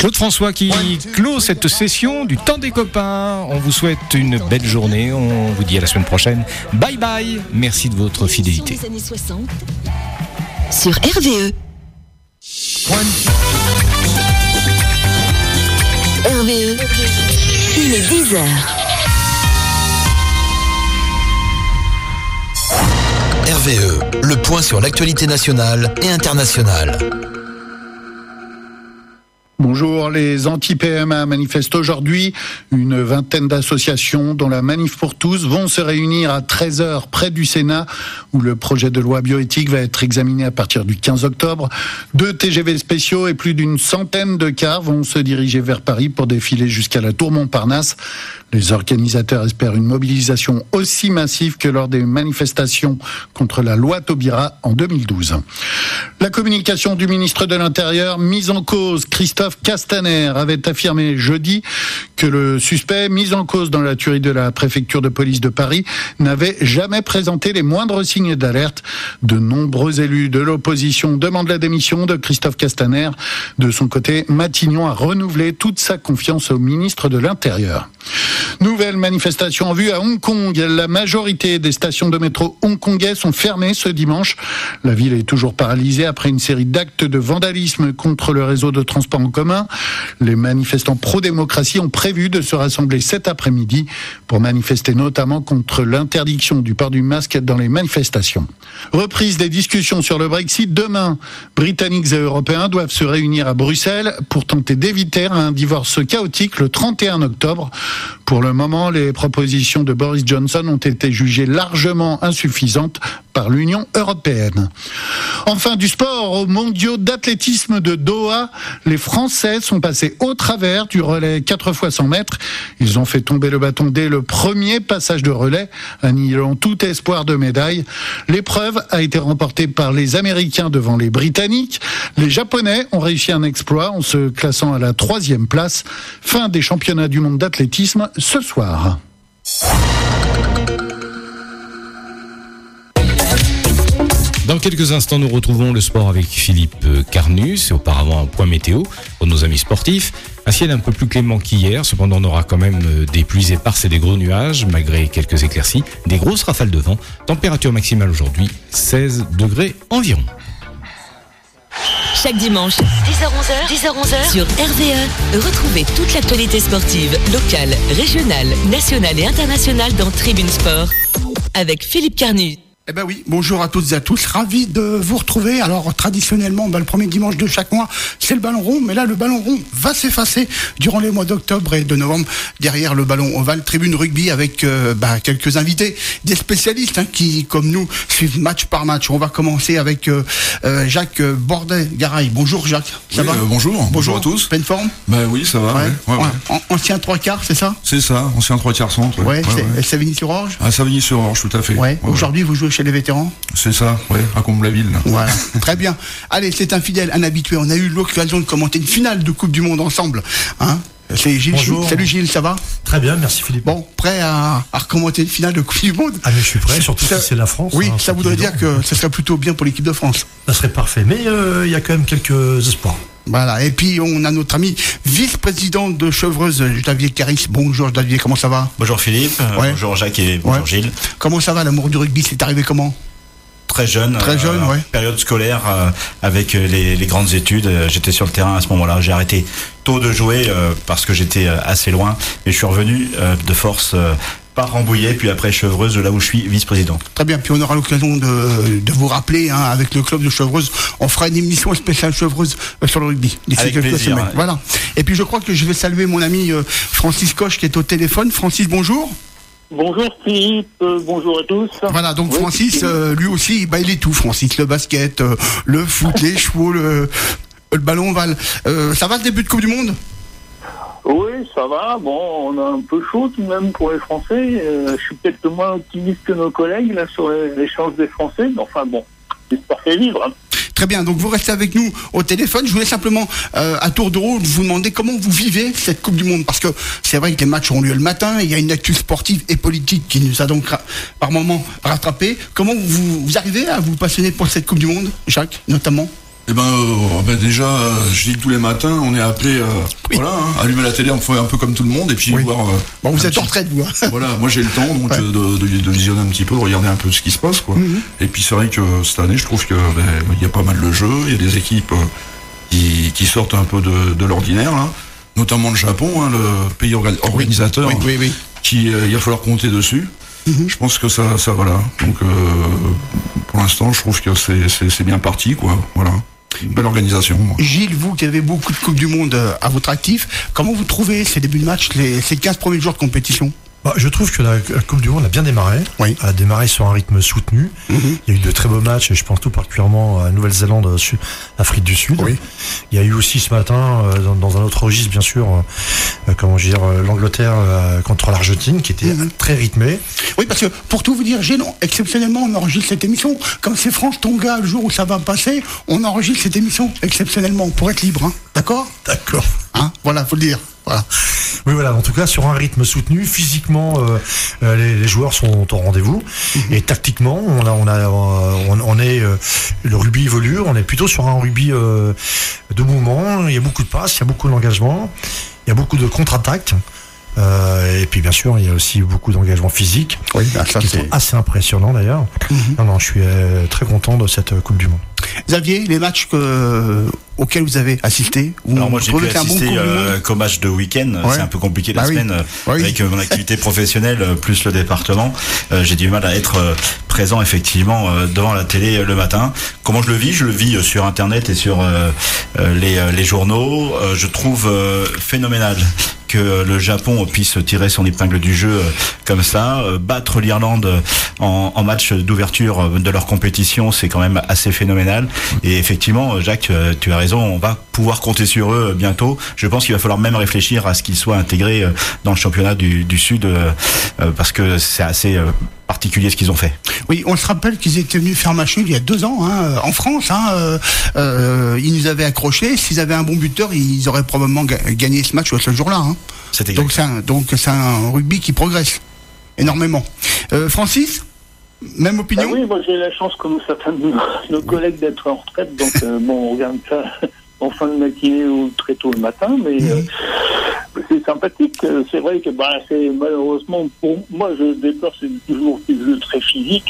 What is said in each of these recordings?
Claude François qui clôt cette session du temps des copains. On vous souhaite une belle journée. On vous dit à la semaine prochaine. Bye bye. Merci de votre fidélité. Des années 60 sur RVE. RVE, il est 10h. RVE, le point sur l'actualité nationale et internationale. Bonjour, les anti-PMA manifestent aujourd'hui. Une vingtaine d'associations, dont la Manif pour tous, vont se réunir à 13h près du Sénat, où le projet de loi bioéthique va être examiné à partir du 15 octobre. 2 TGV spéciaux et plus d'une centaine de cars vont se diriger vers Paris pour défiler jusqu'à la Tour Montparnasse. Les organisateurs espèrent une mobilisation aussi massive que lors des manifestations contre la loi Taubira en 2012. La communication du ministre de l'Intérieur mise en cause, Christophe Castaner, avait affirmé jeudi que le suspect mis en cause dans la tuerie de la préfecture de police de Paris n'avait jamais présenté les moindres signes d'alerte. De nombreux élus de l'opposition demandent la démission de Christophe Castaner. De son côté, Matignon a renouvelé toute sa confiance au ministre de l'Intérieur. Nouvelle manifestation en vue à Hong Kong. La majorité des stations de métro hongkongais sont fermées ce dimanche. La ville est toujours paralysée après une série d'actes de vandalisme contre le réseau de transport en commun. Les manifestants pro-démocratie ont prévu de se rassembler cet après-midi pour manifester notamment contre l'interdiction du port du masque dans les manifestations. Reprise des discussions sur le Brexit. Demain, Britanniques et Européens doivent se réunir à Bruxelles pour tenter d'éviter un divorce chaotique le 31 octobre. Pour le moment, les propositions de Boris Johnson ont été jugées largement insuffisantes par l'Union européenne. Enfin, du sport, aux mondiaux d'athlétisme de Doha, les Français sont passés au travers du relais 4x100 mètres. Ils ont fait tomber le bâton dès le premier passage de relais, annihilant tout espoir de médaille. L'épreuve a été remportée par les Américains devant les Britanniques. Les Japonais ont réussi un exploit en se classant à la 3e place. Fin des championnats du monde d'athlétisme ce soir. Dans quelques instants, nous retrouvons le sport avec Philippe Carnus et auparavant un point météo pour nos amis sportifs. Un ciel un peu plus clément qu'hier, cependant on aura quand même des pluies éparses et des gros nuages, malgré quelques éclaircies, des grosses rafales de vent. Température maximale aujourd'hui, 16 degrés environ. Chaque dimanche, 10h-11h, sur RVE, retrouvez toute l'actualité sportive, locale, régionale, nationale et internationale dans Tribune Sport, avec Philippe Carnus. Eh ben oui, bonjour à toutes et à tous, ravi de vous retrouver. Alors traditionnellement, le premier dimanche de chaque mois, c'est le ballon rond, mais là le ballon rond va s'effacer durant les mois d'octobre et de novembre. Derrière le ballon ovale, tribune rugby avec quelques invités, des spécialistes qui, comme nous, suivent match par match. On va commencer avec Jacques Bordet-Garay. Bonjour Jacques, ça va Bonjour à tous. Pleine forme? Oui, ça va. Ouais. Ancien 3/4, c'est ça? C'est ça, ancien 3/4 centre. C'est Savigny-sur-Orge? À Savigny-sur-Orge, tout à fait. Aujourd'hui, vous jouez chez les vétérans? C'est ça, à Comble-la-Ville. Voilà, très bien. Allez, c'est un fidèle, un habitué. On a eu l'occasion de commenter une finale de Coupe du Monde ensemble. C'est Gilles. Bonjour. Salut Gilles, ça va? Très bien, merci Philippe. Bon, prêt à recommander une finale de Coupe du Monde? Ah mais je suis prêt, surtout si c'est la France. Oui, ça voudrait dire que ça serait plutôt bien pour l'équipe de France. Ça serait parfait, mais il y a quand même quelques espoirs. Voilà, et puis on a notre ami vice-président de Chevreuse, David Caris. Bonjour David, comment ça va? Bonjour Philippe, bonjour Jacques et bonjour Gilles. Comment ça va, l'amour du rugby, c'est arrivé comment? Très jeune, période scolaire avec les grandes études. J'étais sur le terrain à ce moment-là. J'ai arrêté tôt de jouer parce que j'étais assez loin. Et je suis revenu de force par Rambouillet, puis après Chevreuse, là où je suis vice-président. Très bien, puis on aura l'occasion de vous rappeler, avec le club de Chevreuse, on fera une émission spéciale Chevreuse sur le rugby d'ici quelques semaines. Voilà. Et puis je crois que je vais saluer mon ami Francis Coche qui est au téléphone. Francis, bonjour. Bonjour Philippe, bonjour à tous. Voilà, donc Francis, lui aussi, il est tout, Francis, le basket, le foot, les chevaux, le ballon ovale. Ça va, ce début de Coupe du Monde? Oui, ça va. Bon, on a un peu chaud tout de même pour les Français. Je suis peut-être moins optimiste que nos collègues là sur les chances des Français. Mais enfin bon, j'espère faire vivre. Très bien, donc vous restez avec nous au téléphone. Je voulais simplement, à tour de rôle, vous demander comment vous vivez cette Coupe du Monde. Parce que c'est vrai que les matchs ont lieu le matin, il y a une actu sportive et politique qui nous a donc par moments rattrapés. Comment vous arrivez à vous passionner pour cette Coupe du Monde, Jacques, notamment? Déjà, je dis que tous les matins, on est appelé, allumer la télé, on fait un peu comme tout le monde, et puis voir. Vous êtes en retraite, vous. Voilà, moi j'ai le temps donc de visionner un petit peu, de regarder un peu ce qui se passe, quoi. Et puis c'est vrai que cette année, je trouve que il y a pas mal de jeux, il y a des équipes qui sortent un peu de l'ordinaire, là. Notamment le Japon, le pays organisateur, qui il va falloir compter dessus. Je pense que ça voilà. Donc pour l'instant, je trouve que c'est bien parti, quoi. Voilà. Une belle organisation. Gilles, vous qui avez beaucoup de Coupes du Monde à votre actif, comment vous trouvez ces débuts de match, ces 15 premiers jours de compétition ? Je trouve que la Coupe du Monde a bien démarré. Elle a démarré sur un rythme soutenu. Il y a eu de très beaux matchs, et je pense tout particulièrement à Nouvelle-Zélande, Afrique du Sud. Il y a eu aussi ce matin, dans un autre registre, bien sûr, l'Angleterre contre l'Argentine, qui était très rythmé. Oui, parce que pour tout vous dire, Gilles, exceptionnellement, on enregistre cette émission. Comme c'est France-Tonga, le jour où ça va passer, on enregistre cette émission exceptionnellement pour être libre. D'accord. Voilà, faut le dire. Voilà. Oui, voilà. En tout cas, sur un rythme soutenu, physiquement, les joueurs sont au rendez-vous, et tactiquement, le rugby évolue. On est plutôt sur un rugby de mouvement. Il y a beaucoup de passes, il y a beaucoup d'engagement, il y a beaucoup de contre-attaques. Et puis bien sûr, il y a aussi beaucoup d'engagement physique, qui sont assez impressionnants d'ailleurs. Je suis très content de cette Coupe du Monde. Xavier, les matchs auxquels vous avez assisté, alors moi j'ai pu assister qu'au match de week-end. C'est un peu compliqué la semaine avec mon activité professionnelle plus le département. J'ai du mal à être présent effectivement devant la télé le matin. Comment je le vis ? Je le vis sur internet et sur les journaux. Je trouve phénoménal que le Japon puisse tirer son épingle du jeu comme ça, battre l'Irlande en match d'ouverture de leur compétition, c'est quand même assez phénoménal. Et effectivement, Jacques, tu as raison, on va pouvoir compter sur eux bientôt. Je pense qu'il va falloir même réfléchir à ce qu'ils soient intégrés dans le championnat du Sud, parce que c'est assez particulier ce qu'ils ont fait. Oui, on se rappelle qu'ils étaient venus faire match nul il y a 2 ans en France. Ils nous avaient accrochés. S'ils avaient un bon buteur, ils auraient probablement gagné ce match ce jour-là. Donc c'est un rugby qui progresse énormément. Francis, même opinion ? Oui, moi j'ai la chance, comme certains de nos collègues, d'être en retraite. Donc on regarde ça en fin de matinée ou très tôt le matin, mais c'est sympathique. C'est vrai que c'est malheureusement, pour moi je déplore, c'est toujours des jeux très physiques.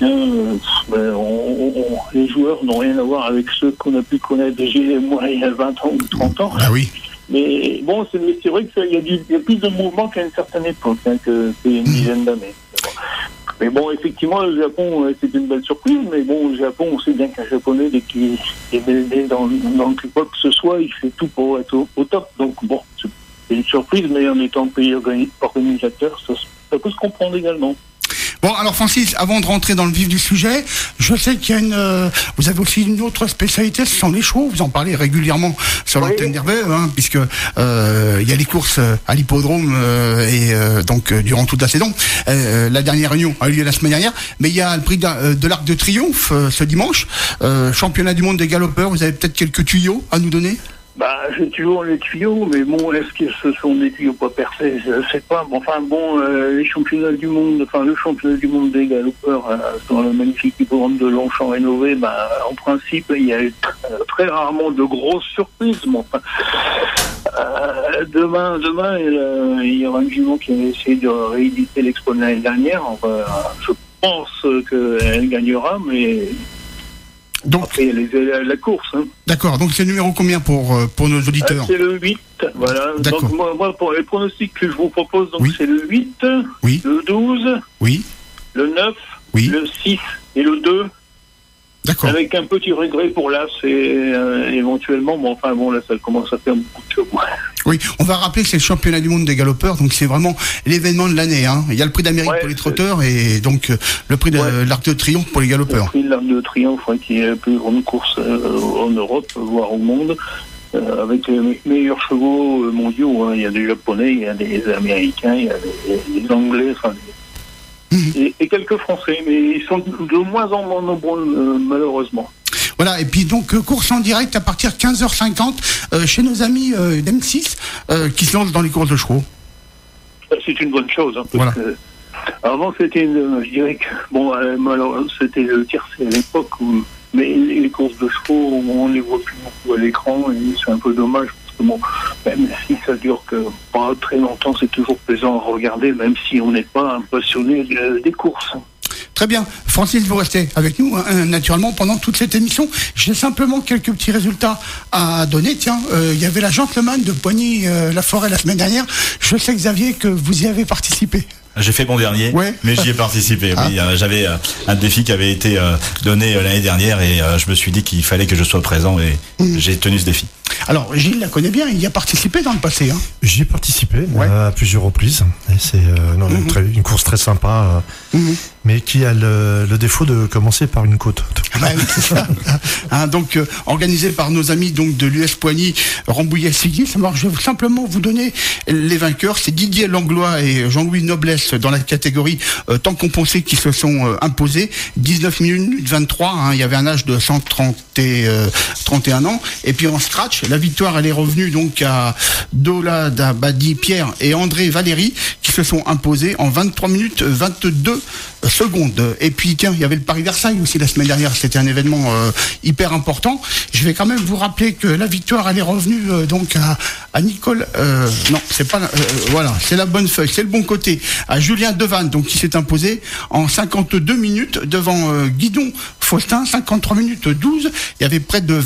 Les joueurs n'ont rien à voir avec ceux qu'on a pu connaître déjà moi il y a 20 ans ou 30 ans. Ah oui. Mais bon, c'est vrai qu'il y a plus de mouvement qu'à une certaine époque, que c'est une dizaine d'années. Mais bon, effectivement, le Japon, c'est une belle surprise. Mais bon, le Japon, on sait bien qu'un Japonais, dès qu'il est mêlé dans quoi que ce soit, il fait tout pour être au top. Donc bon, c'est une surprise, mais en étant pays organisateur, ça peut se comprendre également. Bon, alors Francis, avant de rentrer dans le vif du sujet, je sais qu'il y a vous avez aussi une autre spécialité, ce sont les chevaux. Vous en parlez régulièrement sur l'antenne d'RVE, puisque il y a les courses à l'hippodrome donc durant toute la saison. La dernière réunion a eu lieu la semaine dernière, mais il y a le prix de l'Arc de Triomphe ce dimanche, championnat du monde des galopeurs. Vous avez peut-être quelques tuyaux à nous donner ? J'ai toujours les tuyaux, mais bon, est-ce que ce sont des tuyaux pas percés ? Je sais pas. Les championnats du monde, le championnat du monde des galopeurs sur le magnifique hippodrome de Longchamp rénové, en principe, il y a eu très rarement de grosses surprises. Demain, il y aura un jument qui va essayer de rééditer l'expo de l'année dernière. Je pense qu'elle gagnera, mais donc, après, il y a la course. D'accord, donc c'est le numéro combien pour nos auditeurs ? C'est le 8, voilà. D'accord. Donc moi, pour les pronostics que je vous propose, c'est le 8, le 12, le 9, le 6 et le 2. D'accord. Avec un petit regret pour l'As et éventuellement, là ça commence à faire beaucoup de choses. Oui, on va rappeler que c'est le championnat du monde des galopeurs, donc c'est vraiment l'événement de l'année. Il y a le prix d'Amérique pour les trotteurs et donc le prix de l'Arc de Triomphe pour les galopeurs. Le prix de l'Arc de Triomphe, qui est la plus grande course en Europe, voire au monde, avec les meilleurs chevaux mondiaux. Il y a des Japonais, il y a des Américains, il y a des Anglais, et quelques Français, mais ils sont de moins en moins nombreux, malheureusement. Voilà, et puis donc course en direct à partir de 15h50 chez nos amis d'M6 qui se lancent dans les courses de chevaux. C'est une bonne chose, parce que avant c'était je dirais que, c'était le tiercé à l'époque où Mais les courses de chevaux, on les voit plus beaucoup à l'écran et c'est un peu dommage. Bon, même si ça dure que pas très longtemps, c'est toujours plaisant à regarder, même si on n'est pas un passionné des courses. Très bien. Francis, vous restez avec nous, naturellement, pendant toute cette émission. J'ai simplement quelques petits résultats à donner. Tiens, il y avait la Gentleman de Poigny-la-Forêt la semaine dernière. Je sais, Xavier, que vous y avez participé. J'ai fait mon dernier, mais j'y ai participé. Oui, j'avais un défi qui avait été donné l'année dernière et je me suis dit qu'il fallait que je sois présent et j'ai tenu ce défi. Alors, Gilles la connaît bien, il y a participé dans le passé. Hein. J'y ai participé à plusieurs reprises. Et c'est une course très sympa, mais qui a le défaut de commencer par une côte. C'est ça. Donc, organisé par nos amis donc, de l'US Poigny, Rambouillet-Cyclisme. Alors, je vais simplement vous donner les vainqueurs. C'est Didier Langlois et Jean-Louis Noblesse dans la catégorie temps compensé qui se sont imposés. 19 minutes 23, il y avait un âge de 131 ans. Et puis en scratch, la victoire elle est revenue donc à Dola Dabadi Pierre et André Valéry qui se sont imposés en 23 minutes 22 secondes. Et puis tiens, il y avait le Paris-Versailles aussi la semaine dernière, c'était un événement hyper important. Je vais quand même vous rappeler que la victoire elle est revenue donc à Nicole non, c'est pas voilà, c'est la bonne feuille, c'est le bon côté, à Julien Devanne donc qui s'est imposé en 52 minutes devant Guidon Faustin, 53 minutes 12. Il y avait près de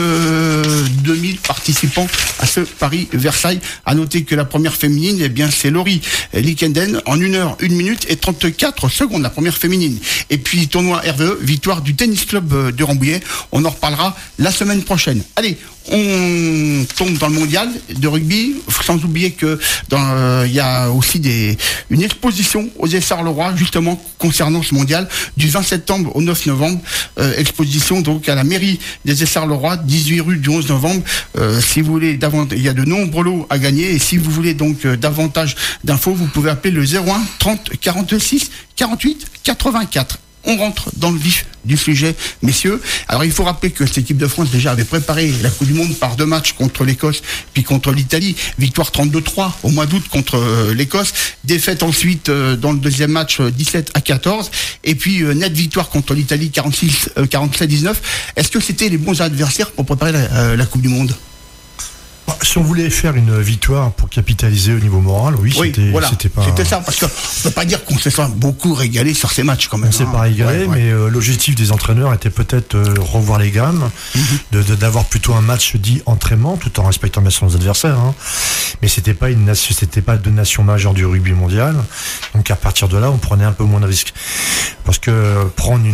22 000 participants à ce Paris-Versailles. À noter que la première féminine, eh bien, c'est Laurie Likenden en 1 heure, 1 minute et 34 secondes, la première féminine. Et puis, tournoi RVE, victoire du tennis club de Rambouillet. On en reparlera la semaine prochaine. Allez, on tombe dans le mondial de rugby, sans oublier que il y a aussi une exposition aux Essarts-le-Roi justement concernant ce mondial du 20 septembre au 9 novembre. Exposition donc à la mairie des Essarts-le-Roi, 18 rue du 11 novembre. Si vous voulez il y a de nombreux lots à gagner et si vous voulez donc davantage d'infos, vous pouvez appeler le 01 30 46 48 84. On rentre dans le vif du sujet, messieurs. Alors, il faut rappeler que cette équipe de France, déjà, avait préparé la Coupe du Monde par 2 matchs contre l'Écosse, puis contre l'Italie. Victoire 32-3 au mois d'août contre l'Écosse. Défaite ensuite dans le deuxième match 17-14. Et puis, nette victoire contre l'Italie 47-19. Est-ce que c'était les bons adversaires pour préparer la Coupe du Monde ? Si on voulait faire une victoire pour capitaliser au niveau moral, c'était pas... C'était ça, parce qu'on ne peut pas dire qu'on s'est beaucoup régalé sur ces matchs quand même. On s'est pas régalé, mais l'objectif des entraîneurs était peut-être revoir les gammes, d'avoir plutôt un match dit entraînement, tout en respectant bien sûr nos adversaires. Hein. Mais c'était pas deux nations majeures du rugby mondial. Donc à partir de là, on prenait un peu moins de risques. Parce que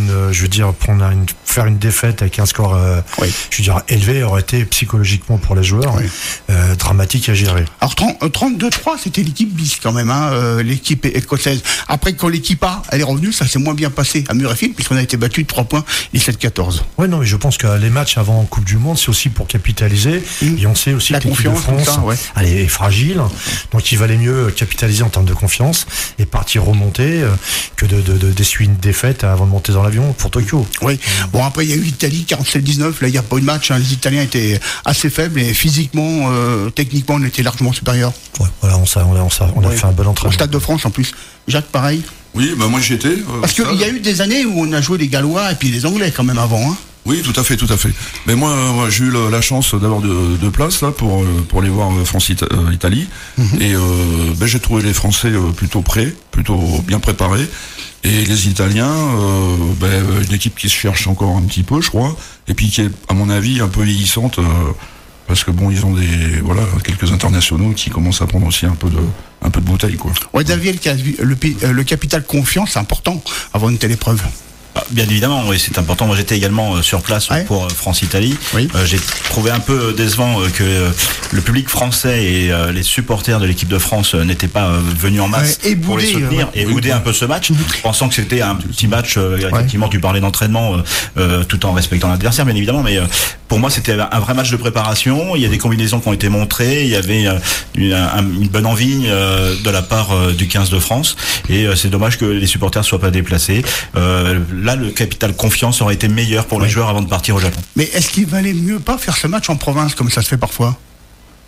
faire une défaite avec un score élevé aurait été psychologiquement pour les joueurs dramatique à gérer. Alors 32-3, c'était l'équipe bis quand même, l'équipe écossaise. Après, quand l'équipe A elle est revenue, ça s'est moins bien passé à Murrayfield puisqu'on a été battu de 3 points 17-14. Ouais, non, mais je pense que les matchs avant Coupe du Monde, c'est aussi pour capitaliser. Et on sait aussi que l'équipe de France, elle est fragile, donc il valait mieux capitaliser en termes de confiance et partir remonter que d'essuyer une défaite avant de monter dans l'avion pour Tokyo. Oui. Bon, après il y a eu l'Italie 47-19. Là, il n'y a pas eu de match. Les Italiens étaient assez faibles et physiquement, techniquement, on était largement supérieur. Ouais, voilà, on a fait un bon entraînement. Au Stade de France en plus. Jacques, pareil. Oui, moi j'y étais. Parce qu'il y a eu des années où on a joué les Gallois et puis les Anglais quand même avant. Hein. Oui, tout à fait. Mais moi j'ai eu la chance d'avoir deux places là pour aller voir France-Italie. Et j'ai trouvé les Français plutôt prêts, plutôt bien préparés. Et les Italiens, une équipe qui se cherche encore un petit peu, je crois, et puis qui est, à mon avis, un peu vieillissante, parce que ils ont quelques internationaux qui commencent à prendre aussi un peu de bouteille, quoi. Ouais, David, le capital confiance, c'est important avant une telle épreuve. Bien évidemment, oui, c'est important. Moi, j'étais également sur place pour France-Italie. Oui. J'ai trouvé un peu décevant que le public français et les supporters de l'équipe de France n'étaient pas venus en masse pour les soutenir et bouder un peu ce match, pensant que c'était un petit match. Effectivement, tu parlais d'entraînement tout en respectant l'adversaire, bien évidemment, mais pour moi, c'était un vrai match de préparation. Il y a des combinaisons qui ont été montrées. Il y avait une bonne envie de la part du 15 de France. Et c'est dommage que les supporters ne soient pas déplacés. Là, le capital confiance aurait été meilleur pour les joueurs avant de partir au Japon. Mais est-ce qu'il valait mieux pas faire ce match en province comme ça se fait parfois ?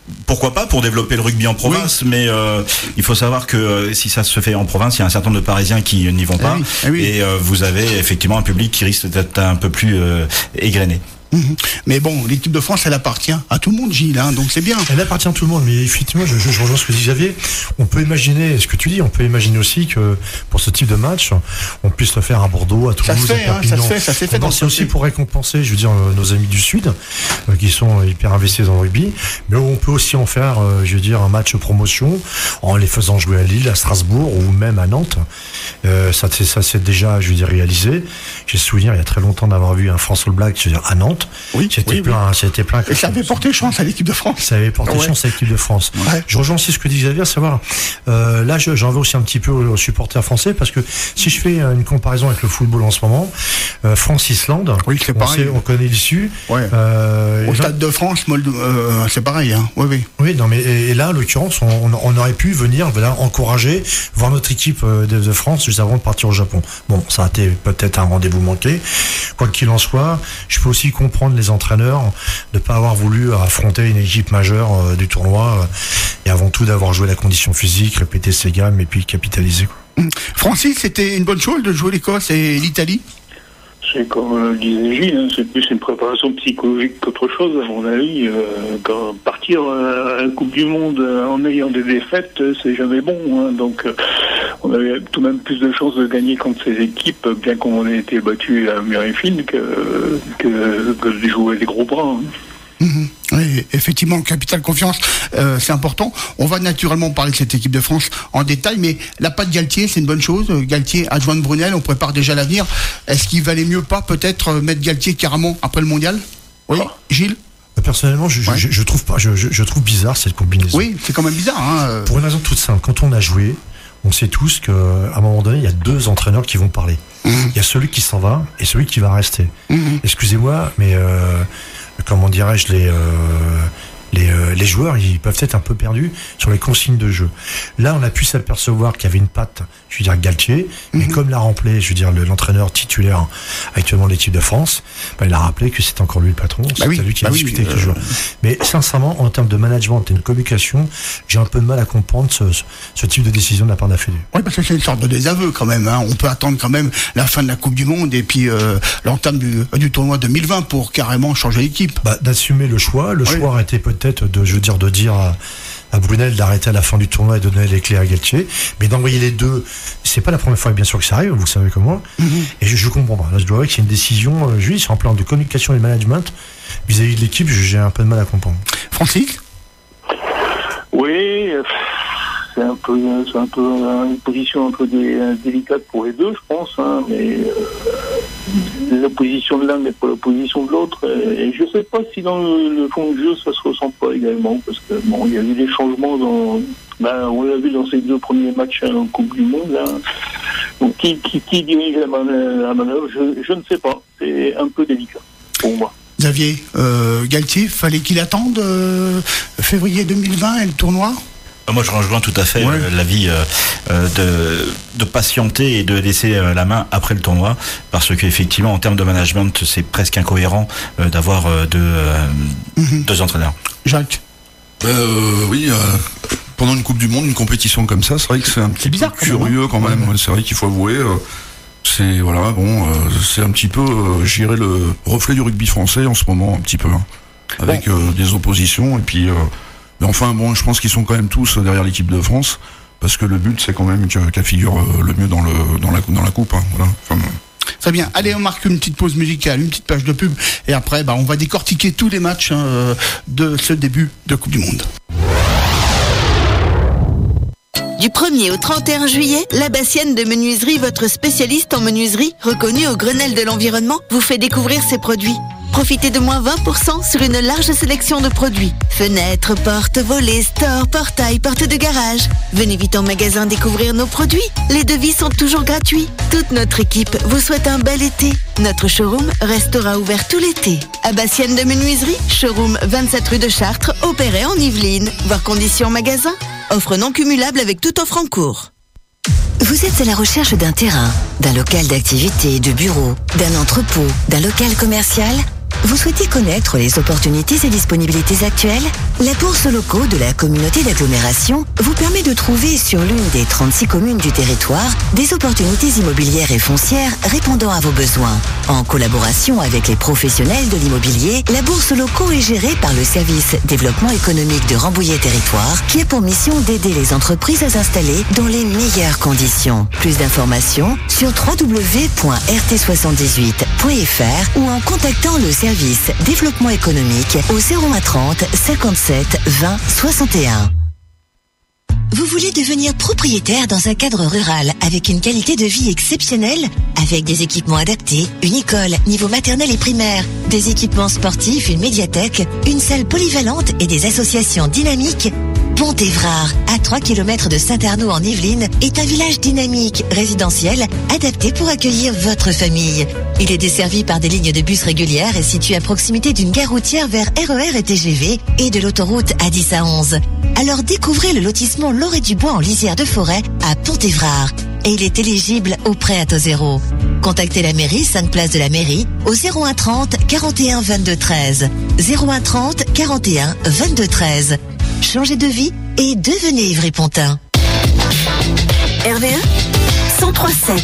pourquoi pas pour développer le rugby en province, mais il faut savoir que si ça se fait en province, il y a un certain nombre de Parisiens qui n'y vont pas, et vous avez effectivement un public qui risque d'être un peu plus égrené. Mais bon, l'équipe de France, elle appartient à tout le monde, Gilles, hein, donc c'est bien. Elle appartient à tout le monde, mais effectivement, je rejoins ce que dit Xavier. On peut imaginer, ce que tu dis, on peut imaginer aussi que pour ce type de match, on puisse le faire à Bordeaux, à Toulouse, à Perpignan. Ça se fait. C'est aussi pour récompenser, je veux dire, nos amis du Sud, qui sont hyper investis dans le rugby. Mais on peut aussi en faire, je veux dire, un match promotion, en les faisant jouer à Lille, à Strasbourg, ou même à Nantes. Ça s'est déjà, je veux dire, réalisé. J'ai souvenir, il y a très longtemps, d'avoir vu un France All Black, je veux dire, à Nantes. C'était plein. Et ça avait porté chance à l'équipe de France. Ça avait porté chance à l'équipe de France. Ouais. Je rejoins aussi ce que dit Xavier, à savoir, là, j'en veux aussi un petit peu aux supporters français, parce que si je fais une comparaison avec le football en ce moment, France-Islande, c'est pareil. On connaît l'issue. Au Stade de France, c'est pareil. Hein. Oui, non, mais et là, en l'occurrence, on aurait pu venir encourager, voir notre équipe de France juste avant de partir au Japon. Bon, ça a été peut-être un rendez-vous manqué. Quoi qu'il en soit, je peux aussi comprendre les entraîneurs de ne pas avoir voulu affronter une équipe majeure du tournoi et avant tout d'avoir joué la condition physique, répéter ses gammes et puis capitaliser. Francis, c'était une bonne chose de jouer l'Écosse et l'Italie? C'est comme disait Gilles, c'est plus une préparation psychologique qu'autre chose, à mon avis. Quand partir à la Coupe du Monde en ayant des défaites, c'est jamais bon. Hein. Donc, on avait tout de même plus de chances de gagner contre ces équipes, bien qu'on ait été battu à Murrayfield, que de jouer les gros bras. Hein. Oui, effectivement, capital confiance, c'est important. On va naturellement parler de cette équipe de France en détail, mais la patte Galtier, c'est une bonne chose. Galtier, adjoint de Brunel, on prépare déjà l'avenir. Est-ce qu'il valait mieux pas peut-être mettre Galtier carrément après le mondial? Oui, Gilles? Personnellement, je trouve bizarre cette combinaison. Oui, c'est quand même bizarre. Hein. Pour une raison toute simple, quand on a joué, on sait tous qu'à un moment donné, il y a deux entraîneurs qui vont parler. Il y a celui qui s'en va et celui qui va rester. Excusez-moi, mais comment dirais-je, les joueurs, ils peuvent être un peu perdus sur les consignes de jeu. Là, on a pu s'apercevoir qu'il y avait une patte, je veux dire, Galtier, mais comme l'a rappelé, je veux dire, l'entraîneur titulaire actuellement de l'équipe de France, il a rappelé que c'est encore lui le patron, c'est lui qui a discuté avec les joueurs. Mais sincèrement, en termes de management et de communication, j'ai un peu de mal à comprendre ce type de décision de la part de la Fédé. Oui, parce que c'est une sorte de désaveu quand même. Hein. On peut attendre quand même la fin de la Coupe du Monde et puis l'entame du tournoi 2020 pour carrément changer l'équipe. D'assumer le choix. Le choix aurait été peut-être de dire à Brunel d'arrêter à la fin du tournoi et de donner les clés à Galtier, mais d'envoyer les deux, c'est pas la première fois bien sûr que ça arrive, vous le savez comme moi, et je comprends pas. Là, je dois avouer que c'est une décision juste sur un plan de communication et de management vis-à-vis de l'équipe, j'ai un peu de mal à comprendre. Francis? Oui, c'est un peu une position un peu délicate pour les deux, je pense, hein, mais la position de l'un n'est pas la position de l'autre, et je sais pas si dans le fond de jeu ça se ressent pas également, parce que bon, il y a eu des changements on l'a vu dans ces deux premiers matchs en Coupe du Monde, là. Donc qui dirige la manœuvre, je ne sais pas, c'est un peu délicat pour moi. Xavier, Galtier, fallait qu'il attende février 2020 et le tournoi? Moi, je rejoins tout à fait l'avis de patienter et de laisser la main après le tournoi, parce qu'effectivement, en termes de management, c'est presque incohérent d'avoir deux entraîneurs. Jacques? Oui, pendant une Coupe du Monde, une compétition comme ça, c'est vrai que c'est un petit peu curieux quand même. C'est vrai qu'il faut avouer. C'est un petit peu, je dirais, le reflet du rugby français en ce moment, un petit peu, hein, avec des oppositions et puis. Mais enfin, je pense qu'ils sont quand même tous derrière l'équipe de France, parce que le but, c'est quand même qu'elle figure le mieux dans la coupe. Hein, voilà. Très bien. Allez, on marque une petite pause musicale, une petite page de pub, et après, on va décortiquer tous les matchs de ce début de Coupe du Monde. Du 1er au 31 juillet, la Bassienne de Menuiserie, votre spécialiste en menuiserie, reconnue au Grenelle de l'environnement, vous fait découvrir ses produits. Profitez de moins 20% sur une large sélection de produits. Fenêtres, portes, volets, stores, portails, portes de garage. Venez vite en magasin découvrir nos produits. Les devis sont toujours gratuits. Toute notre équipe vous souhaite un bel été. Notre showroom restera ouvert tout l'été. À Bassienne de Menuiserie, showroom 27 rue de Chartres, Opéret en Yvelines. Voir conditions magasin. Offre non cumulable avec toute offre en cours. Vous êtes à la recherche d'un terrain, d'un local d'activité, de bureau, d'un entrepôt, d'un local commercial ? Vous souhaitez connaître les opportunités et disponibilités actuelles? La bourse locaux de la communauté d'agglomération vous permet de trouver sur l'une des 36 communes du territoire des opportunités immobilières et foncières répondant à vos besoins. En collaboration avec les professionnels de l'immobilier, la bourse locaux est gérée par le service développement économique de Rambouillet Territoire qui a pour mission d'aider les entreprises à s'installer dans les meilleures conditions. Plus d'informations sur www.rt78.fr ou en contactant le service développement économique au 01 30 57 20 61. Vous voulez devenir propriétaire dans un cadre rural avec une qualité de vie exceptionnelle? Avec des équipements adaptés, une école, niveau maternel et primaire, des équipements sportifs, une médiathèque, une salle polyvalente et des associations dynamiques? Pont-Évrard, à 3 km de Saint-Arnaud en Yvelines, est un village dynamique, résidentiel, adapté pour accueillir votre famille. Il est desservi par des lignes de bus régulières et situé à proximité d'une gare routière vers RER et TGV et de l'autoroute A10 à 11. Alors découvrez le lotissement Loré du Bois en lisière de forêt à Pont-Évrard. Et il est éligible au prêt à taux zéro. Contactez la mairie, 5 place de la mairie, au 01 30 41 22 13. 01 30 41 22 13. Changez de vie et devenez Ivry-Pontin. RVE 103.7.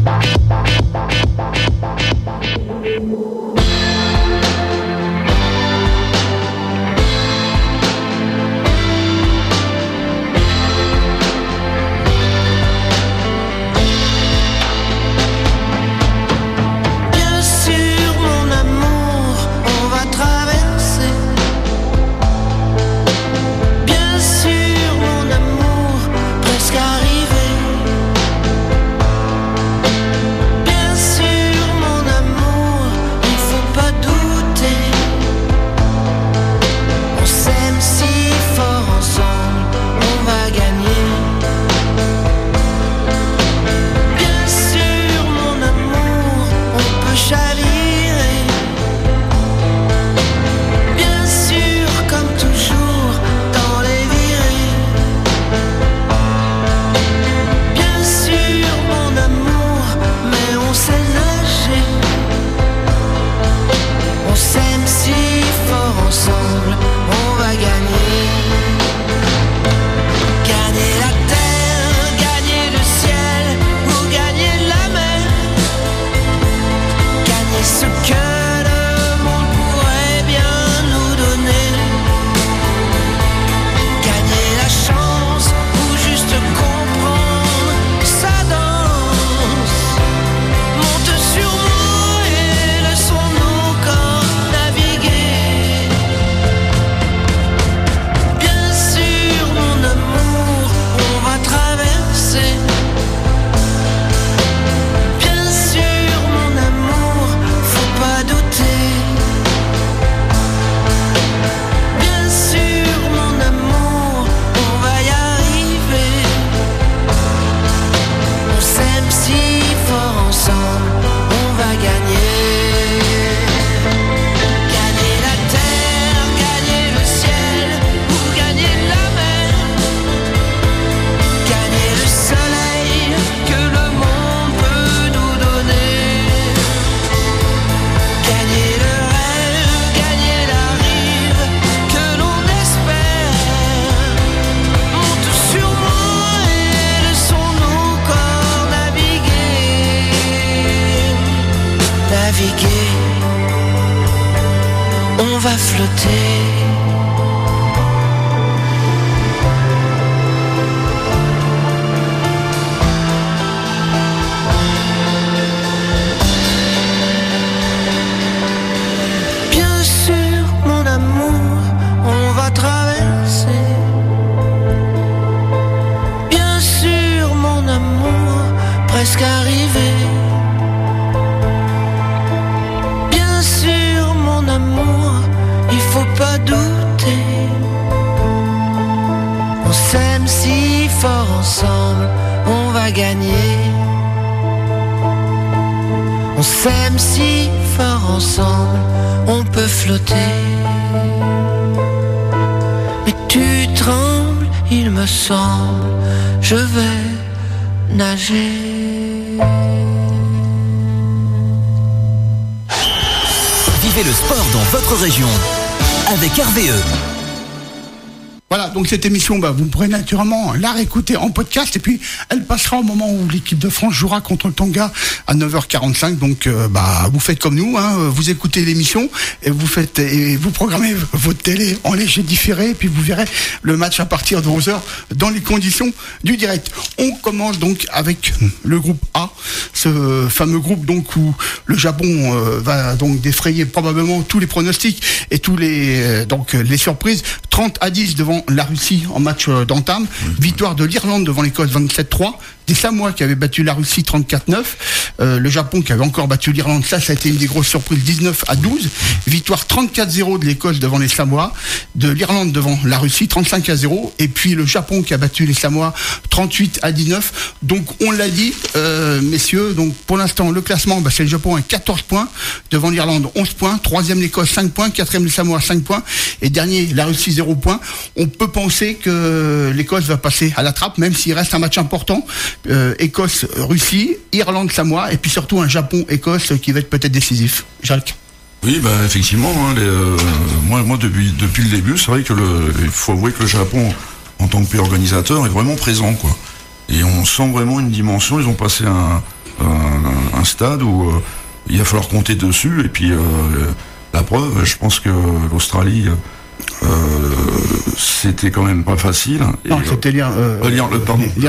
Je vais nager. Vivez le sport dans votre région avec RVE. Voilà, donc cette émission, vous pourrez naturellement la réécouter en podcast et puis elle passera au moment où l'équipe de France jouera contre le Tonga à 9h45. Donc vous faites comme nous, vous écoutez l'émission et vous programmez votre télé en léger différé et puis vous verrez le match à partir de 11h dans les conditions du direct. On commence donc avec le groupe A, ce fameux groupe donc où le Japon va donc défrayer probablement tous les pronostics et tous les surprises. 30-10 devant la Russie en match d'entame. Victoire de l'Irlande devant l'Écosse 27-3. Des Samoa qui avaient battu la Russie 34-9. Le Japon qui avait encore battu l'Irlande. Ça a été une des grosses surprises, 19-12. Victoire 34-0 de l'Écosse devant les Samoa. De l'Irlande devant la Russie 35-0. Et puis le Japon qui a battu les Samoa 38-19. Donc on l'a dit, messieurs. Donc pour l'instant, le classement, c'est le Japon à 14 points. Devant l'Irlande 11 points. Troisième l'Écosse 5 points. Quatrième les Samoa 5 points. Et dernier la Russie 0 points. On peut penser que l'Écosse va passer à la trappe, même s'il reste un match important. Écosse-Russie, Irlande-Samoa, et puis surtout un Japon-Écosse qui va être peut-être décisif. Jacques? Oui, effectivement, moi depuis le début, c'est vrai que il faut avouer que le Japon, en tant que pays organisateur, est vraiment présent, quoi. Et on sent vraiment une dimension. Ils ont passé un stade où il va falloir compter dessus. Et puis la preuve, je pense que l'Australie. C'était quand même pas facile. Non, c'était l'Irlande.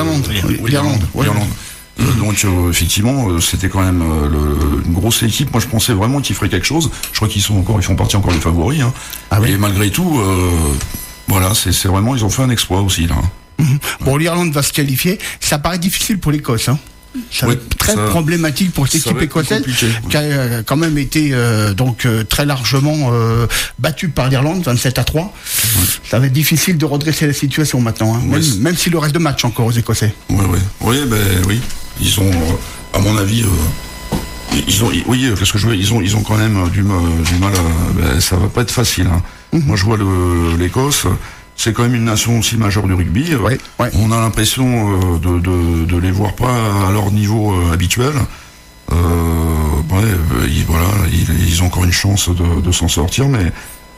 Donc effectivement, c'était quand même une grosse équipe. Moi, je pensais vraiment qu'ils feraient quelque chose. Je crois qu'ils font partie encore des favoris. Et malgré tout, c'est vraiment, ils ont fait un exploit aussi là. Bon, l'Irlande va se qualifier. Ça paraît difficile pour l'Écosse. Ça va être très problématique pour cette équipe écossaise qui a quand même été très largement battue par l'Irlande 27-3. Ça va être difficile de redresser la situation maintenant, même s'il leur reste de matchs encore aux Écossais. Oui. Ils ont, à mon avis, ils ont quand même du mal. Ça va pas être facile. Moi, je vois l'Écosse. C'est quand même une nation aussi majeure du rugby. On a l'impression de les voir pas à leur niveau habituel. Ils ont encore une chance de s'en sortir, mais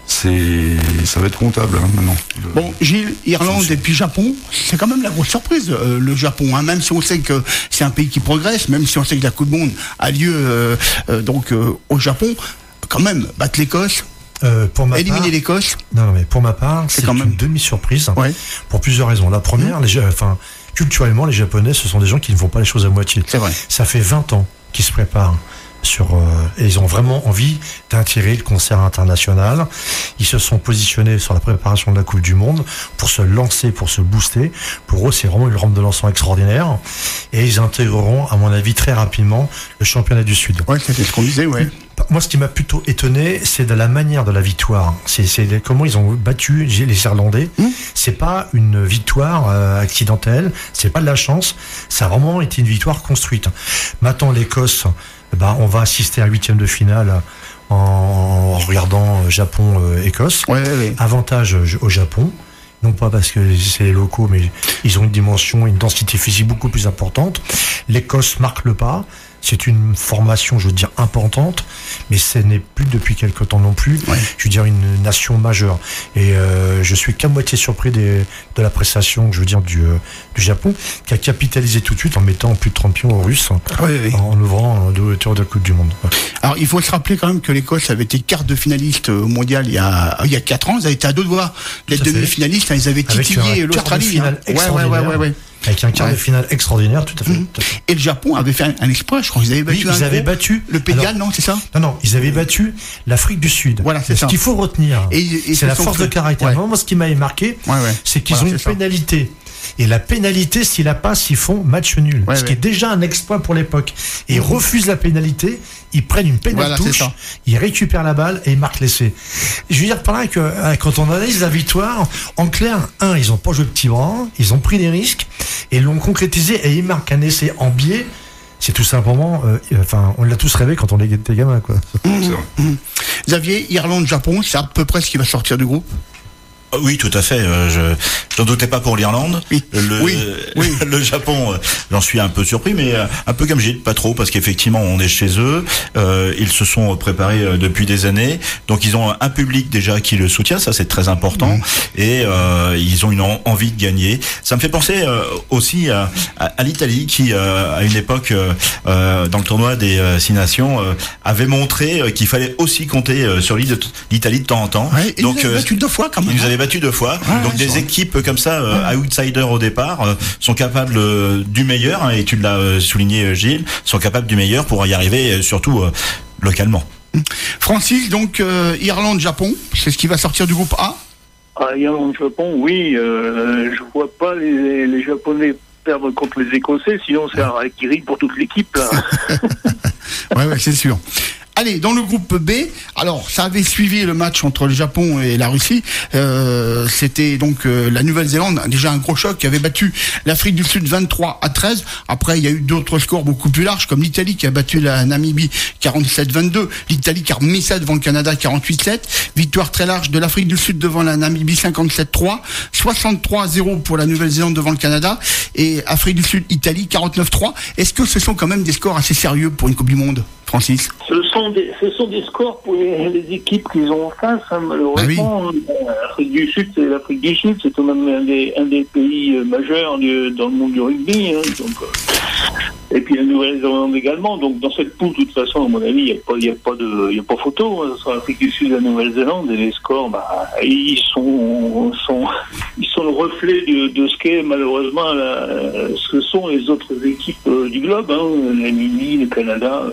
ça va être comptable maintenant. Bon, Gilles, Irlande et puis Japon, c'est quand même la grosse surprise, le Japon. Même si on sait que c'est un pays qui progresse, même si on sait que la Coupe du Monde a lieu au Japon, quand même, battre l'Écosse. Éliminer l'Écosse. Non, mais pour ma part, c'est quand même une demi-surprise pour plusieurs raisons. La première, culturellement, les Japonais, ce sont des gens qui ne font pas les choses à moitié. C'est vrai. Ça fait 20 ans qu'ils se préparent et ils ont vraiment envie d'attirer le concert international. Ils se sont positionnés sur la préparation de la Coupe du Monde pour se lancer, pour se booster. Pour eux, c'est vraiment une rampe de lancement extraordinaire. Et ils intégreront, à mon avis, très rapidement le championnat du Sud. Ouais, c'était ce qu'on disait, Moi, ce qui m'a plutôt étonné, c'est de la manière de la victoire. C'est comment ils ont battu les Irlandais. C'est pas une victoire accidentelle, c'est pas de la chance. Ça a vraiment été une victoire construite. Maintenant, l'Écosse, on va assister à un 8e de finale en regardant Japon-Écosse. Avantage au Japon. Non pas parce que c'est les locaux, mais ils ont une dimension, une densité physique beaucoup plus importante. L'Écosse marque le pas. C'est une formation, je veux dire, importante, mais ce n'est plus depuis quelque temps non plus, je veux dire, une nation majeure. Et je suis qu'à moitié surpris de la prestation, je veux dire, du Japon, qui a capitalisé tout de suite en mettant plus de 30 pions aux Russes, en ouvrant deux tours de Coupe du Monde. Alors, il faut se rappeler quand même que l'Écosse avait été quart de finaliste au mondial il y a 4 ans. Ils avaient été à deux doigts d'être demi-finalistes. Ils avaient titillé l'Australie. Avec un quart de finale extraordinaire, tout à fait. Et le Japon avait fait un exploit, je crois. Ils avaient battu le Pays de Galles, non, c'est ça? Non, ils avaient battu l'Afrique du Sud. Voilà, c'est ça. Ce qu'il faut retenir, c'est la force de caractère. Moi, ce qui m'avait marqué, c'est qu'ils ont une pénalité. Et la pénalité, s'il la passe, ils font match nul. Ce qui est déjà un exploit pour l'époque. Et ils refusent la pénalité, ils prennent une pénalité touche, ils récupèrent la balle et ils marquent l'essai. Je veux dire par là que quand on analyse la victoire, en clair, ils n'ont pas joué petit bras, ils ont pris des risques et l'ont concrétisé et ils marquent un essai en biais. C'est tout simplement, on l'a tous rêvé quand on était gamin, quoi. Xavier, Irlande, Japon, c'est à peu près ce qui va sortir du groupe. Oui, tout à fait. Je n'en doutais pas pour l'Irlande. Oui. Le Japon, j'en suis un peu surpris, mais un peu comme Gilles, pas trop, parce qu'effectivement, on est chez eux. Ils se sont préparés depuis des années, donc ils ont un public déjà qui le soutient. Ça, c'est très important, et ils ont une envie de gagner. Ça me fait penser aussi à l'Italie, qui à une époque, dans le tournoi des 6 nations, avait montré qu'il fallait aussi compter sur l'Italie de temps en temps. Ouais, donc, ils nous avaient battu 2 fois quand même. Ils nous avaient battu 2 fois. Donc des équipes comme ça, outsiders au départ, sont capables du meilleur, et tu l'as souligné, Gilles, sont capables du meilleur pour y arriver, surtout localement. Francis, donc Irlande-Japon, c'est ce qui va sortir du groupe A. Irlande-Japon, oui. Je vois pas les Japonais perdre contre les Écossais, sinon c'est un harakiri pour toute l'équipe, là. Ouais, c'est sûr. Allez, dans le groupe B, alors ça avait suivi le match entre le Japon et la Russie. C'était donc la Nouvelle-Zélande, déjà un gros choc, qui avait battu l'Afrique du Sud 23-13. Après, il y a eu d'autres scores beaucoup plus larges, comme l'Italie qui a battu la Namibie 47-22, l'Italie qui a remis ça devant le Canada 48-7, victoire très large de l'Afrique du Sud devant la Namibie 57-3, 63-0 pour la Nouvelle-Zélande devant le Canada, et Afrique du Sud-Italie 49-3. Est-ce que ce sont quand même des scores assez sérieux pour une Coupe du Monde, Francis? Ce sont des scores pour les équipes qu'ils ont en face, hein, malheureusement. L'Afrique du Sud, c'est quand même un des pays majeurs dans le monde du rugby. Hein, donc, et puis la Nouvelle-Zélande également. Donc dans cette poule, de toute façon, à mon avis, il n'y a pas photo, hein, sur l'Afrique du Sud et la Nouvelle-Zélande. Et les scores, ils sont le reflet de ce qu'est malheureusement ce que sont les autres équipes du globe, hein, la Namibie, le Canada.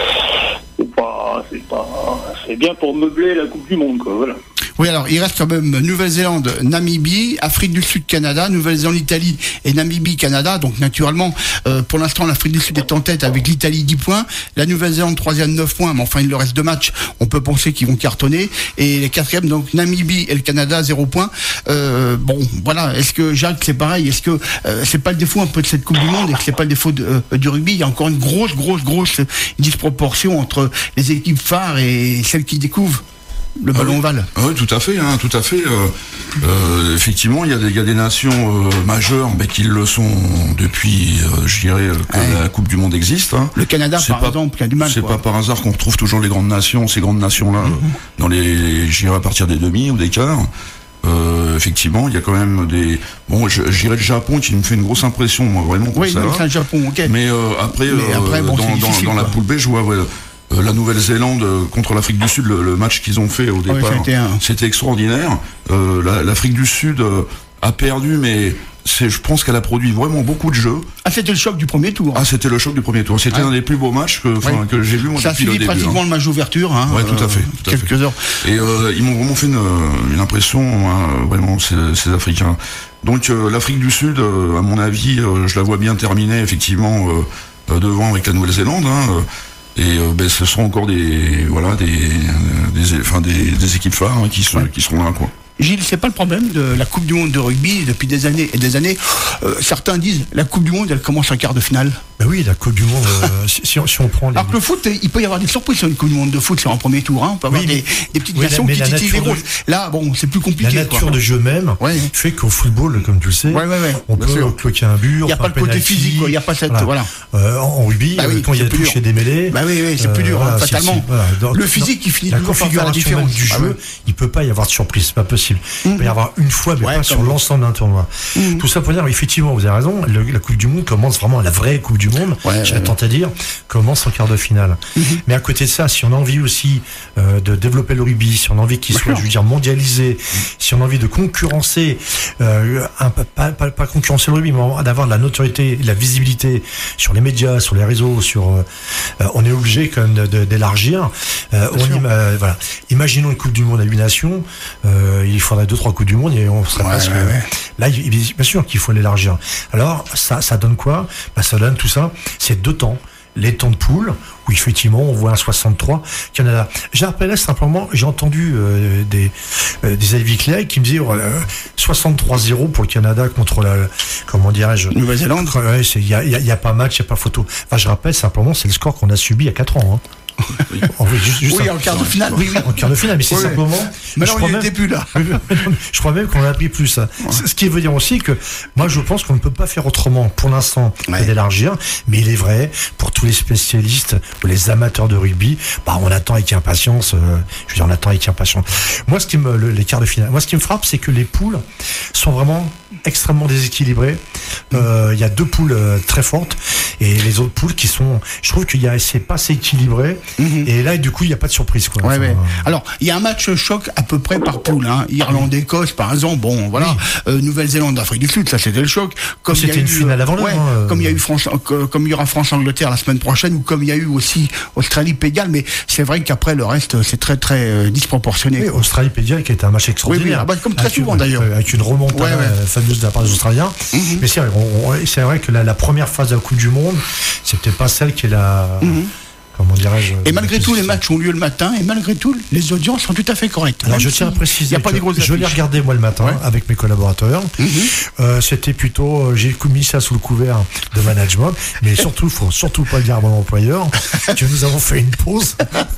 C'est bien pour meubler la Coupe du Monde, quoi, voilà. Oui, alors il reste quand même Nouvelle-Zélande, Namibie, Afrique du Sud, Canada, Nouvelle-Zélande, Italie et Namibie, Canada. Donc naturellement, pour l'instant, l'Afrique du Sud est en tête avec l'Italie 10 points, la Nouvelle-Zélande 3e 9 points, mais enfin il leur reste 2 matchs, on peut penser qu'ils vont cartonner. Et les 4e, donc Namibie et le Canada 0 points. Bon, voilà, est-ce que Jacques, c'est pareil? Est-ce que c'est pas le défaut un peu de cette Coupe du Monde, et que c'est pas le défaut du rugby? Il y a encore une grosse disproportion entre les équipes phares et celles qui découvrent le ballon ovale. Oui, tout à fait. Effectivement, il y a des nations majeures, mais qui le sont depuis, je dirais, que la Coupe du Monde existe. Hein. Le Canada, par exemple, qui a du mal. C'est pas par hasard qu'on retrouve toujours ces grandes nations-là, dans je dirais, à partir des demi ou des quarts. Effectivement, il y a quand même des. Bon, je dirais le Japon qui me fait une grosse impression, moi, vraiment. Oui, c'est le Japon, ok. Mais après, dans la poule B, je vois. La Nouvelle-Zélande contre l'Afrique du Sud, le match qu'ils ont fait au départ, c'était extraordinaire. L'Afrique du Sud a perdu, mais je pense qu'elle a produit vraiment beaucoup de jeux. Ah, c'était le choc du premier tour. Ah, c'était le choc du premier tour. C'était un des plus beaux matchs que j'ai vu, moi, ça depuis le début. Ça a suivi pratiquement le match d'ouverture. Hein, tout à fait. Quelques heures. Et ils m'ont vraiment fait une impression, vraiment, ces Africains. Donc l'Afrique du Sud, à mon avis, je la vois bien terminer, effectivement, devant avec la Nouvelle-Zélande. Et ce seront encore des équipes phares qui seront là, quoi. Gilles, c'est pas le problème de la Coupe du Monde de rugby depuis des années et des années. Certains disent la Coupe du Monde, elle commence en quart de finale. Ben oui, la Coupe du Monde, si on prend... Alors que le foot, il peut y avoir des surprises sur une Coupe du Monde de foot sur un premier tour. Hein. On peut avoir des petites nations qui titillent les grosses. Là, bon, c'est plus compliqué. La nature de jeu même fait qu'au football, comme tu le sais, on peut cloquer un but. Il n'y a pas le côté physique, il n'y a pas cette... Voilà. En rugby, quand il y a touche et des mêlées... c'est plus dur, fatalement. Le physique, il finit toujours par faire la différence. Du jeu, il ne peut pas y avoir de surprise, c'est pas possible. Il peut y avoir une fois, mais pas sur l'ensemble d'un tournoi. Tout ça pour dire, effectivement, vous avez raison, la Coupe du Monde commence vraiment, la vraie Coupe du Monde, j'ai tendance à dire, commence en quart de finale. Mais à côté de ça, si on a envie aussi de développer le rugby, si on a envie qu'il soit, je veux dire, mondialisé, si on a envie de concurrencer, pas concurrencer le rugby, mais d'avoir de la notoriété, de la visibilité sur les médias, sur les réseaux, on est obligé quand même d'élargir. Voilà. Imaginons une Coupe du Monde à 8 nations, il faudrait 2-3 Coupes du Monde et on serait presque... Là, bien sûr qu'il faut l'élargir. Alors, ça donne quoi? Ça donne tout ça, c'est 2 temps. Les temps de poule, où effectivement on voit un 63 Canada. J'ai rappelé simplement, j'ai entendu des avis clairs qui me disaient 63-0 pour le Canada contre la, comment dirais-je, Nouvelle-Zélande. Il y a pas match, il n'y a pas photo. Enfin, je rappelle simplement, c'est le score qu'on a subi il y a 4 ans. Hein. Oui, en quart de finale. Oui. En quart de finale, mais c'est simplement. Mais non, il n'était plus là. Je crois même qu'on a pris plus. Ce qui veut dire aussi que moi, je pense qu'on ne peut pas faire autrement pour l'instant que d'élargir. Mais il est vrai, pour tous les spécialistes ou les amateurs de rugby, on attend avec impatience. On attend avec impatience. Moi, les quarts de finale. Moi, ce qui me frappe, c'est que les poules sont vraiment extrêmement déséquilibrées. Il y a 2 poules très fortes et les autres poules qui sont. Je trouve c'est pas assez équilibré. Et là, du coup, il n'y a pas de surprise, quoi. Alors, il y a un match choc à peu près par poule, hein. Irlande-Écosse, par exemple. Bon, voilà. Nouvelle-Zélande, Afrique du Sud, ça c'était le choc. Comme c'était une finale avant l'heure. Comme il y a eu comme il y aura France-Angleterre la semaine prochaine, ou comme il y a eu aussi Australie-Pays de Galles, mais c'est vrai qu'après le reste, c'est très très disproportionné. Oui, Australie-Pays de Galles qui était un match extraordinaire. Comme très souvent d'ailleurs. Avec une remontada fameuse de la part des Australiens. Mais c'est vrai que la première phase de la Coupe du Monde, c'est peut-être pas celle qui est la. Comment dirais-je. Et malgré tout, les matchs ont lieu le matin, et malgré tout, les audiences sont tout à fait correctes. Alors, je tiens à préciser que je l'ai regardé moi le matin avec mes collaborateurs. C'était plutôt, j'ai mis ça sous le couvert de management, mais surtout, faut surtout pas le dire à mon employeur que nous avons fait une pause.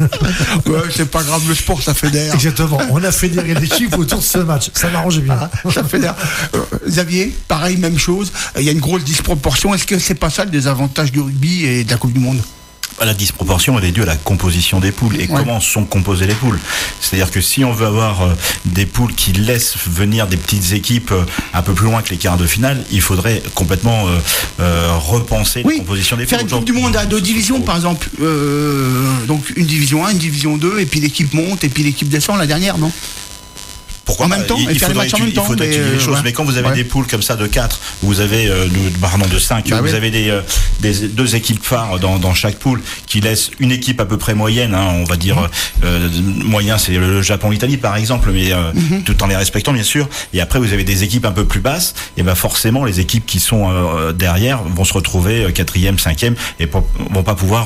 C'est pas grave, le sport, ça fédère. Exactement. On a fédéré l'équipe autour de ce match. Ça m'arrange bien. Ça fédère. Xavier, pareil, même chose. Il y a une grosse disproportion. Est-ce que c'est pas ça le désavantage du rugby et de la Coupe du Monde? La disproportion, elle est due à la composition des poules et comment sont composées les poules. C'est-à-dire que si on veut avoir des poules qui laissent venir des petites équipes un peu plus loin que les quarts de finale, il faudrait complètement repenser la composition des poules. Faire une Coupe du Monde à 2 divisions, par exemple. Donc une division 1, une division 2, et puis l'équipe monte, et puis l'équipe descend la dernière, non? Pourquoi en même temps, il faudrait étudier les choses. Mais quand vous avez des poules comme ça de 4, vous avez de 5, vous avez des 2 équipes phares dans chaque poule qui laissent une équipe à peu près moyenne, on va dire moyen, c'est le Japon, l'Italie par exemple, mais tout en les respectant bien sûr. Et après vous avez des équipes un peu plus basses, et forcément les équipes qui sont derrière vont se retrouver 4e, 5e et vont pas pouvoir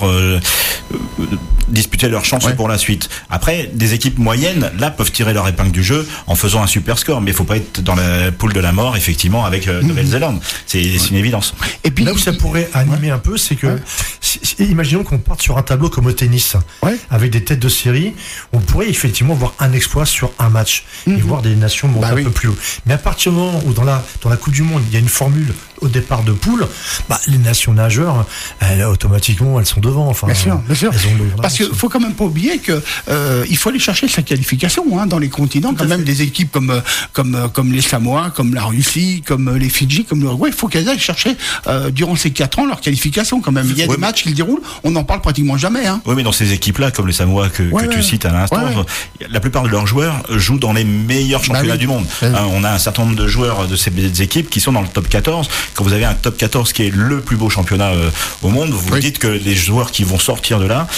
disputer leur chance pour la suite. Après, des équipes moyennes là peuvent tirer leur épingle du jeu en faisant un super score, mais il faut pas être dans la poule de la mort effectivement avec Nouvelle-Zélande. C'est une évidence. Et puis là où ça pourrait animer un peu, c'est que imaginons qu'on parte sur un tableau comme au tennis, avec des têtes de série, on pourrait effectivement voir un exploit sur un match et voir des nations monter un peu plus haut. Mais à partir du moment où dans la Coupe du Monde, il y a une formule au départ de poule, les nations nageurs, automatiquement, elles sont devant. Enfin, bien sûr. Parce qu'il faut quand même pas oublier que il faut aller chercher sa qualification dans les continents. Quand même des équipes comme les Samoa, comme la Russie, comme les Fidji, comme l'Uruguay, il faut qu'elles aillent chercher durant ces 4 ans leur qualification quand même. Il y a des matchs qui se déroulent, on n'en parle pratiquement jamais. Oui, mais dans ces équipes-là, comme les Samoa que tu cites à l'instant, la plupart de leurs joueurs jouent dans les meilleurs championnats du monde. On a un certain nombre de joueurs de ces équipes qui sont dans le top 14. Quand vous avez un top 14 qui est le plus beau championnat au monde, vous dites que les joueurs qui vont sortir de là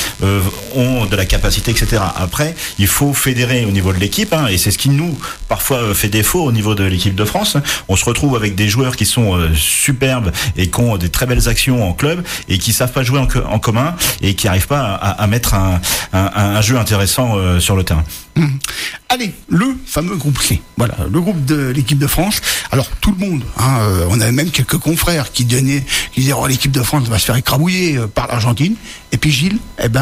ont de la capacité, etc. Après, il faut fédérer au niveau de l'équipe, et c'est ce qui nous, parfois, fait défaut au niveau de l'équipe de France. On se retrouve avec des joueurs qui sont superbes et qui ont des très belles actions en club et qui savent pas jouer en commun et qui n'arrivent pas à mettre un jeu intéressant sur le terrain. Allez, le fameux groupe C. Voilà, le groupe de l'équipe de France. Alors, tout le monde, on avait même quelques confrères qui disaient, l'équipe de France va se faire écrabouiller par l'Argentine. Et puis Gilles,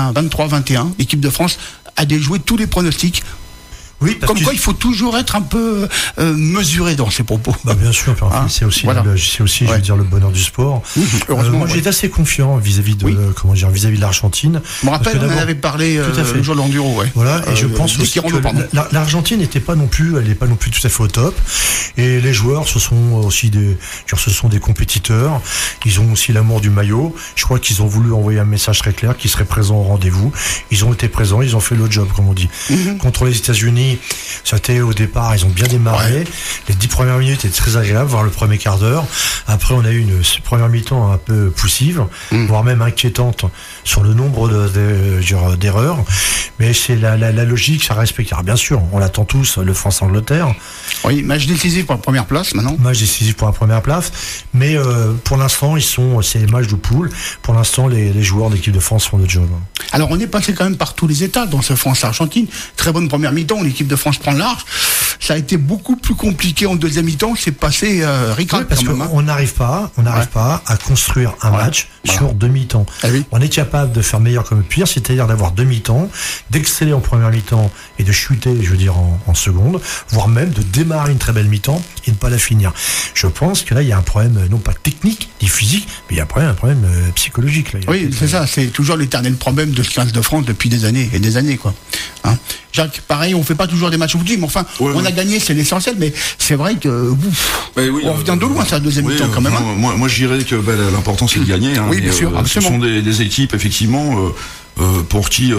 23-21, l'équipe de France a déjoué tous les pronostics. Oui, comme quoi il faut toujours être un peu mesuré dans ses propos. Bien sûr, c'est aussi, je veux dire, le bonheur du sport. Heureusement, moi j'étais assez confiant vis-à-vis de vis-à-vis de l'Argentine. Je me rappelle, on en avait parlé le jour de l'enduro. Voilà, et je pense aussi que l'Argentine n'était pas non plus, elle n'est pas non plus tout à fait au top. Et les joueurs, ce sont des compétiteurs. Ils ont aussi l'amour du maillot. Je crois qu'ils ont voulu envoyer un message très clair qu'ils seraient présents au rendez-vous. Ils ont été présents, ils ont fait le job, comme on dit. Contre les États-Unis, c'était au départ, ils ont bien démarré. Les 10 premières minutes étaient très agréables, voire le premier quart d'heure. Après, on a eu une première mi-temps un peu poussive, voire même inquiétante sur le nombre d'erreurs. Mais c'est la logique, ça respecte. Alors, bien sûr, on l'attend tous, le France-Angleterre. Oui, match décisif pour la première place maintenant. Match décisif pour la première place. Mais pour l'instant, c'est les matchs de poule. Pour l'instant, les joueurs d'équipe de France font le job. Alors, on est passé quand même par tous les états dans ce France-Argentine. Très bonne première mi-temps, l'équipe de France prend le large. ça a été beaucoup plus compliqué en deuxième mi-temps. C'est passé ric-rac parce qu'on n'arrive pas à construire un match sur deux mi-temps. Ah oui. On est capable de faire meilleur comme pire, c'est-à-dire d'avoir deux mi-temps, d'exceller en première mi-temps et de chuter, je veux dire, en seconde, voire même de démarrer une très belle mi-temps et ne pas la finir. Je pense que là, il y a un problème, non pas technique, ni physique, mais il y a un problème psychologique. Là. Oui, c'est ça, c'est toujours l'éternel problème de ce 15 de France depuis des années et des années, quoi. Hein, Jacques, pareil, on fait pas toujours des matchs au bout, mais enfin, on a gagné, c'est l'essentiel, mais c'est vrai que on revient de loin, ça, deuxième mi-temps, quand même. Moi, je dirais que l'important, c'est de gagner. Hein, oui, bien sûr, ce sont des équipes, effectivement, pour qui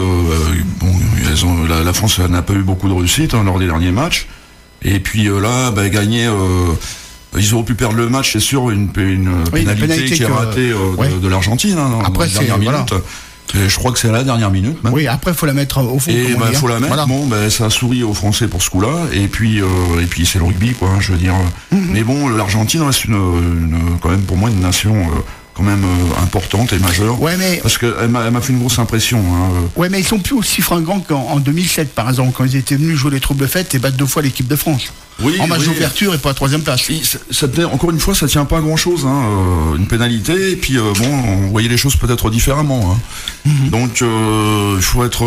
la France n'a pas eu beaucoup de réussite lors des derniers matchs. Et puis là, gagner... ils auraient pu perdre le match, c'est sûr, une pénalité qui est ratée de l'Argentine dans après, la dernière minute. Je crois que c'est à la dernière minute. Même. Oui, après, il faut la mettre au fond. Et il faut la mettre. Voilà. Ça a souri aux Français pour ce coup-là. Et puis c'est le rugby, quoi. Je veux dire. Mais bon, l'Argentine reste quand même pour moi une nation. Quand même importante et majeure. Ouais, mais... Parce qu'elle m'a fait une grosse impression. Ouais, mais ils sont plus aussi fringants qu'en 2007, par exemple, quand ils étaient venus jouer les troupes de fête et battre 2 fois l'équipe de France. Oui, en match d'ouverture et pas à 3e place. Encore une fois, ça tient pas à grand-chose. Une pénalité, et puis on voyait les choses peut-être différemment. Donc, il faut être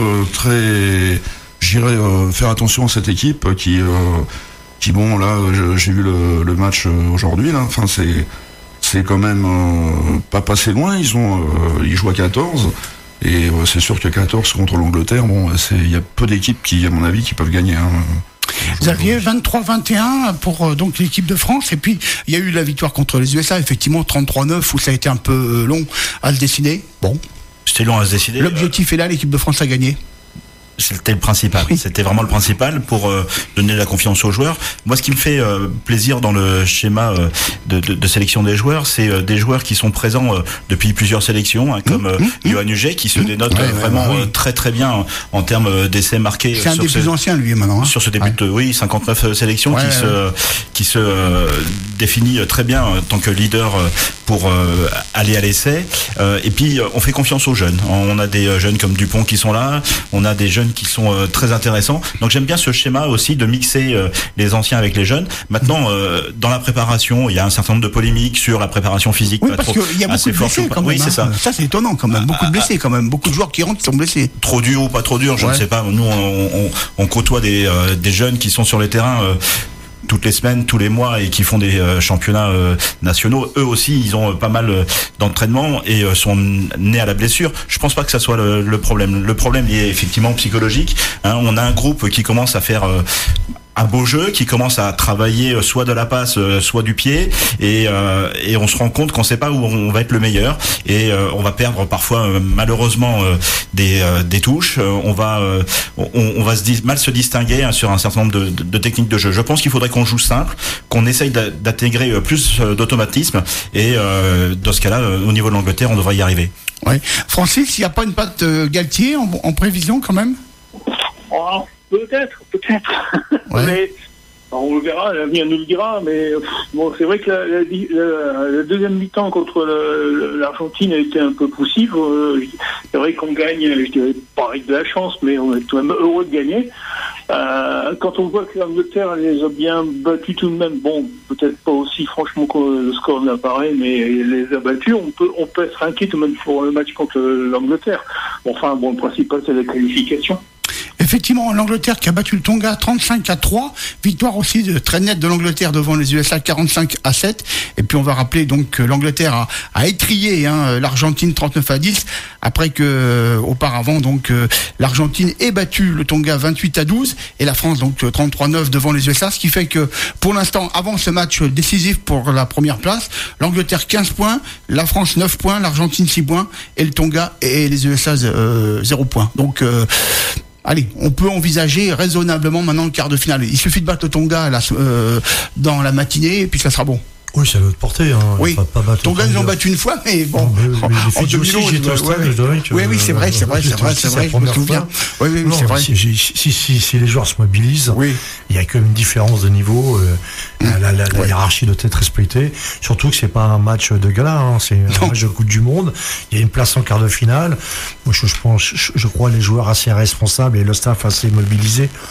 faire attention à cette équipe qui bon, là, j'ai vu le match aujourd'hui, là. Enfin, c'est quand même pas passé loin. Ils jouent à 14 et c'est sûr que 14 contre l'Angleterre, il y a peu d'équipes qui, à mon avis, qui peuvent gagner. Xavier, 23-21 pour donc l'équipe de France, et puis il y a eu la victoire contre les USA, effectivement 33-9 où ça a été un peu long à se décider. Bon, c'était long à se décider. L'objectif est là, l'équipe de France a gagné. C'était le principal. Oui. C'était vraiment le principal pour donner de la confiance aux joueurs. Moi, ce qui me fait plaisir dans le schéma de sélection des joueurs, c'est des joueurs qui sont présents depuis plusieurs sélections, comme Yoann Huget, qui se dénote vraiment très très bien en termes d'essais marqués. C'est un des plus anciens, lui, maintenant. Sur ce début de 59 sélections, qui se définit très bien en tant que leader pour aller à l'essai. Et puis, on fait confiance aux jeunes. On a des jeunes comme Dupont qui sont là. On a des jeunes qui sont très intéressants. Donc j'aime bien ce schéma aussi de mixer les anciens avec les jeunes. Maintenant, dans la préparation, il y a un certain nombre de polémiques sur la préparation physique. Oui, parce qu'il y a beaucoup de blessés quand même. Oui, c'est ça. Ça, c'est étonnant quand même. Beaucoup de blessés quand même. Beaucoup de joueurs qui rentrent qui sont blessés. Trop dur ou pas trop dur, je ne sais pas. Nous, on côtoie des jeunes qui sont sur les terrains toutes les semaines, tous les mois et qui font des championnats nationaux. Eux aussi, ils ont pas mal d'entraînement et sont nés à la blessure. Je pense pas que ça soit le problème. Le problème est effectivement psychologique. On a un groupe qui commence à faire un beau jeu, qui commence à travailler soit de la passe, soit du pied, et on se rend compte qu'on sait pas où on va être le meilleur, et on va perdre parfois malheureusement des touches. On va mal se distinguer sur un certain nombre de techniques de jeu. Je pense qu'il faudrait qu'on joue simple, qu'on essaye d'intégrer plus d'automatisme, et dans ce cas-là, au niveau de l'Angleterre, on devrait y arriver. Ouais. Francis, il n'y a pas une patte Galtier en prévision quand même? Peut-être. Ouais. Mais on le verra, l'avenir nous le dira. Mais bon, c'est vrai que la deuxième mi-temps contre l'Argentine a été un peu poussive. C'est vrai qu'on gagne, je dirais pas avec de la chance, mais on est tout de même heureux de gagner. Quand on voit que l'Angleterre les a bien battus tout de même, bon, peut-être pas aussi franchement que le score n'apparaît, mais les a battus, on peut être inquiet tout de même pour le match contre l'Angleterre. Enfin, le principal, c'est la qualification. Effectivement, l'Angleterre qui a battu le Tonga 35-3, victoire aussi très nette de l'Angleterre devant les USA 45-7, et puis on va rappeler donc que l'Angleterre a étrillé l'Argentine 39-10, après que auparavant donc l'Argentine ait battu le Tonga 28-12 et la France donc 33-9 devant les USA, ce qui fait que pour l'instant, avant ce match décisif pour la première place, l'Angleterre 15 points, la France 9 points, l'Argentine 6 points et le Tonga et les USA 0 points. Donc allez, on peut envisager raisonnablement maintenant le quart de finale. Il suffit de battre le Tonga dans la matinée et puis ça sera bon. Oui, c'est à l'autre portée. Oui, Tonga ils ont battu une fois, mais bon. En 2011, j'étais au stade, je dirais que. Oui, c'est vrai, je me souviens. Oui, c'est vrai. Si les joueurs se mobilisent, il y a quand même une différence de niveau. La hiérarchie doit être respectée. Surtout que c'est pas un match de gala, c'est un match de Coupe du Monde. Il y a une place en quart de finale. Moi, je crois les joueurs assez responsables et le staff assez mobilisé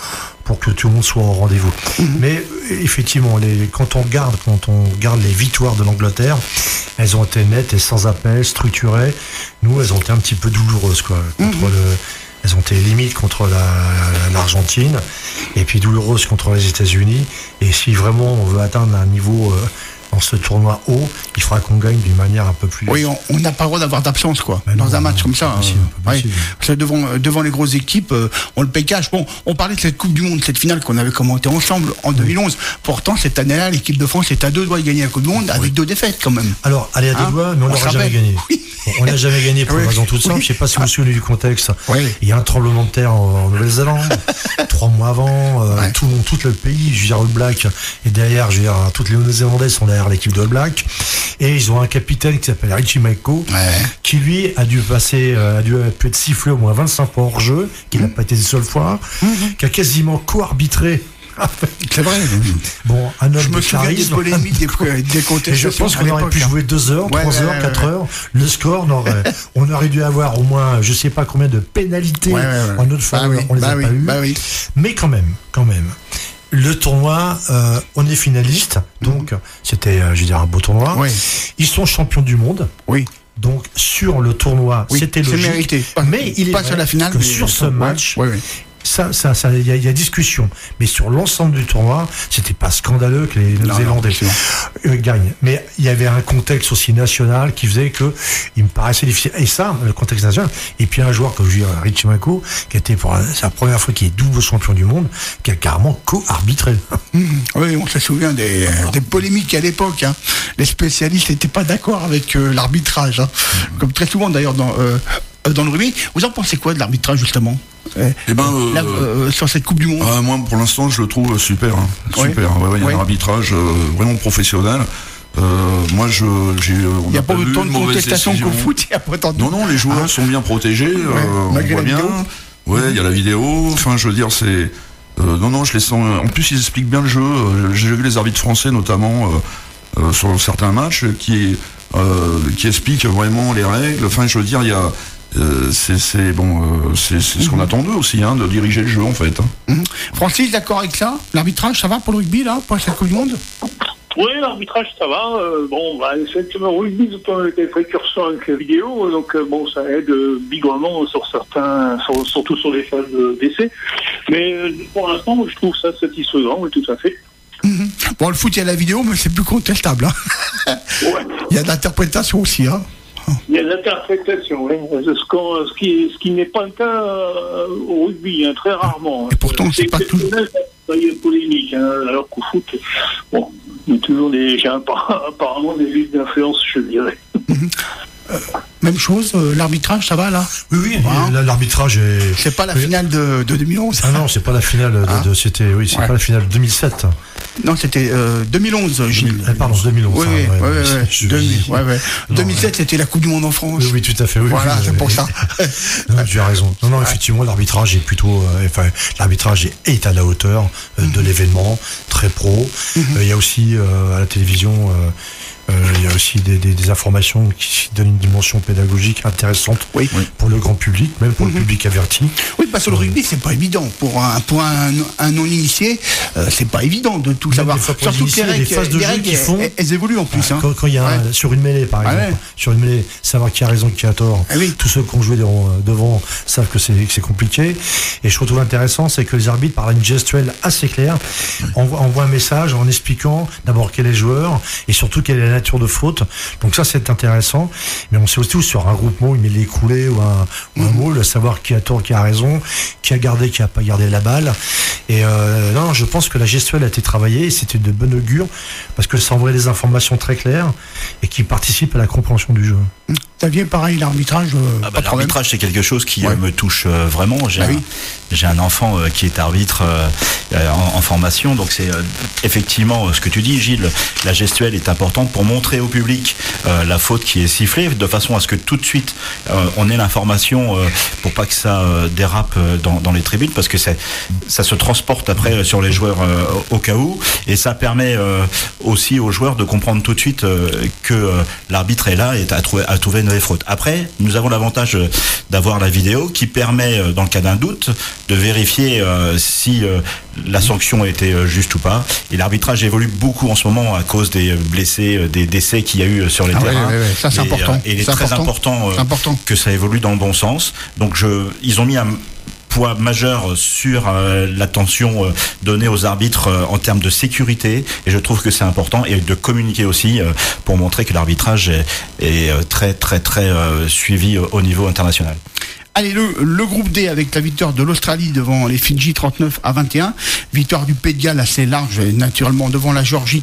pour que tout le monde soit au rendez-vous. Mais effectivement, quand on regarde les victoires de l'Angleterre, elles ont été nettes et sans appel, structurées. Nous, elles ont été un petit peu douloureuses, quoi. Elles ont été limites contre l'Argentine, et puis douloureuses contre les États-Unis. Et si vraiment on veut atteindre un niveau dans ce tournoi haut, il faudra qu'on gagne d'une manière un peu plus... Oui, on n'a pas le droit d'avoir d'absence, quoi, dans un match comme ça. Parce que devant les grosses équipes, on le paye cash. Bon, on parlait de cette Coupe du Monde, cette finale qu'on avait commenté ensemble en 2011. Pourtant, cette année-là, l'équipe de France est à 2 doigts de gagner la Coupe du Monde, avec 2 défaites, quand même. Alors, elle est à 2 doigts, mais on n'aura jamais gagné. On n'a jamais gagné pour une raison toute simple. Je ne sais pas si vous vous souvenez du contexte. Il y a un tremblement de terre en Nouvelle-Zélande, 3 mois avant, tout le pays, je veux dire, All Black, et derrière, je veux dire, toutes les Néo-Zélandais sont derrière l'équipe de All Black, et ils ont un capitaine qui s'appelle Richie Maiko, qui lui a dû être sifflé au moins 25 fois hors jeu, qui n'a pas été une seule fois, qui a quasiment co-arbitré. C'est vrai. Bon, un homme de charisme. Des polémiques, des contestations. Je pense qu'on aurait pu jouer 2 heures, 3 heures, 4 heures. Le score, on aurait dû avoir au moins, je sais pas combien de pénalités en notre faveur. On les a pas eu. Mais quand même. Le tournoi, on est finaliste, donc c'était, je veux dire, un beau tournoi. Ils sont champions du monde. Donc sur le tournoi, c'était logique. C'est mérité. Mais il est pas sur la finale, que sur ce match. Ça, il y a discussion. Mais sur l'ensemble du tournoi, c'était pas scandaleux que les Néo-Zélandais gagnent. Mais il y avait un contexte aussi national qui faisait que il me paraissait difficile. Et ça, le contexte national. Et puis un joueur comme Richie Maiko, qui était c'est la première fois qu'il est double champion du monde, qui a carrément co-arbitré. Oui, on se souvient des polémiques à l'époque. Les spécialistes n'étaient pas d'accord avec l'arbitrage. Comme très souvent d'ailleurs dans le rugby. Vous en pensez quoi de l'arbitrage, justement? Sur cette Coupe du Monde. Moi, pour l'instant, je le trouve super. Super. Il y a un arbitrage vraiment professionnel. Moi, il n'y a pas autant de contestations qu'au foot. Non, les joueurs sont bien protégés. On voit bien. Il y a la vidéo. Enfin, je veux dire, c'est. Non, je les sens. En plus, ils expliquent bien le jeu. J'ai vu les arbitres français, notamment sur certains matchs, qui expliquent vraiment les règles. Enfin, je veux dire, il y a. C'est ce qu'on attend d'eux aussi, de diriger le jeu en fait. Francis, d'accord avec ça? L'arbitrage, ça va pour le rugby là, pour cette Coupe du Monde? Oui, l'arbitrage, ça va. Le rugby était précurseur avec la vidéo, donc ça aide bigrement sur surtout sur les phases d'essai. Mais pour l'instant, je trouve ça satisfaisant, oui, tout à fait. Bon, le foot, il y a la vidéo, mais c'est plus contestable. Il y a de l'interprétation aussi. Il y a de l'interprétation, ce qui n'est pas le cas au rugby, très rarement. Et pourtant, c'est pas tout. Il y a polémique, alors qu'au foot, il y a toujours apparemment des listes d'influence, je dirais. Même chose, l'arbitrage, ça va là? Oui, l'arbitrage est... C'est pas la finale de 2011. Ah non, c'est pas la finale c'est pas la finale de 2007. Non, c'était 2011, Gilles. Pardon, 2011. 2007, c'était la Coupe du Monde en France. Oui, tout à fait. Voilà, c'est pour ça. Non, tu as raison. Non, effectivement, l'arbitrage est plutôt... l'arbitrage est à la hauteur de l'événement, très pro. Il y a aussi, à la télévision... il y a aussi des informations qui donnent une dimension pédagogique intéressante pour le grand public, même pour le public averti. Oui, parce que le rugby, c'est pas évident. Pour un non-initié, c'est pas évident de tout savoir. Surtout que les phases de jeu qui font... Elles évoluent en plus. Quand il y a sur une mêlée, par exemple, sur une mêlée, savoir qui a raison, qui a tort. Tous ceux qui ont joué devant savent que c'est compliqué. Et je trouve intéressant, c'est que les arbitres, par une gestuelle assez claire, envoient un message en expliquant d'abord quel est le joueur et surtout quelle est la nature de faute. Donc ça, c'est intéressant. Mais on sait aussi sur un groupement, il met l'écoulé ou un mot, de savoir qui a tort, qui a raison, qui a gardé, qui a pas gardé la balle. Et non, je pense que la gestuelle a été travaillée et c'était de bon augure parce que ça envoie des informations très claires et qui participent à la compréhension du jeu. Xavier, pareil, l'arbitrage. L'arbitrage, c'est quelque chose qui me touche vraiment. J'ai un enfant qui est arbitre en formation, donc c'est effectivement ce que tu dis, Gilles. La gestuelle est importante pour montrer au public la faute qui est sifflée, de façon à ce que tout de suite on ait l'information pour pas que ça dérape dans les tribunes, parce que ça se transporte après sur les joueurs au cas où, et ça permet aussi aux joueurs de comprendre tout de suite que l'arbitre est là et à trouver nouvelle faute. Après, nous avons l'avantage d'avoir la vidéo qui permet, dans le cas d'un doute, de vérifier si la sanction était juste ou pas. Et l'arbitrage évolue beaucoup en ce moment à cause des blessés, des décès qu'il y a eu sur les terrains. Ouais. Ça, c'est important. Et il est très important que ça évolue dans le bon sens. Donc ils ont mis un poids majeur sur l'attention donnée aux arbitres en termes de sécurité, et je trouve que c'est important, et de communiquer aussi pour montrer que l'arbitrage est très suivi au niveau international. Allez, le groupe D avec la victoire de l'Australie devant les Fidji 39-21, victoire du Pays de Galles assez large naturellement devant la Géorgie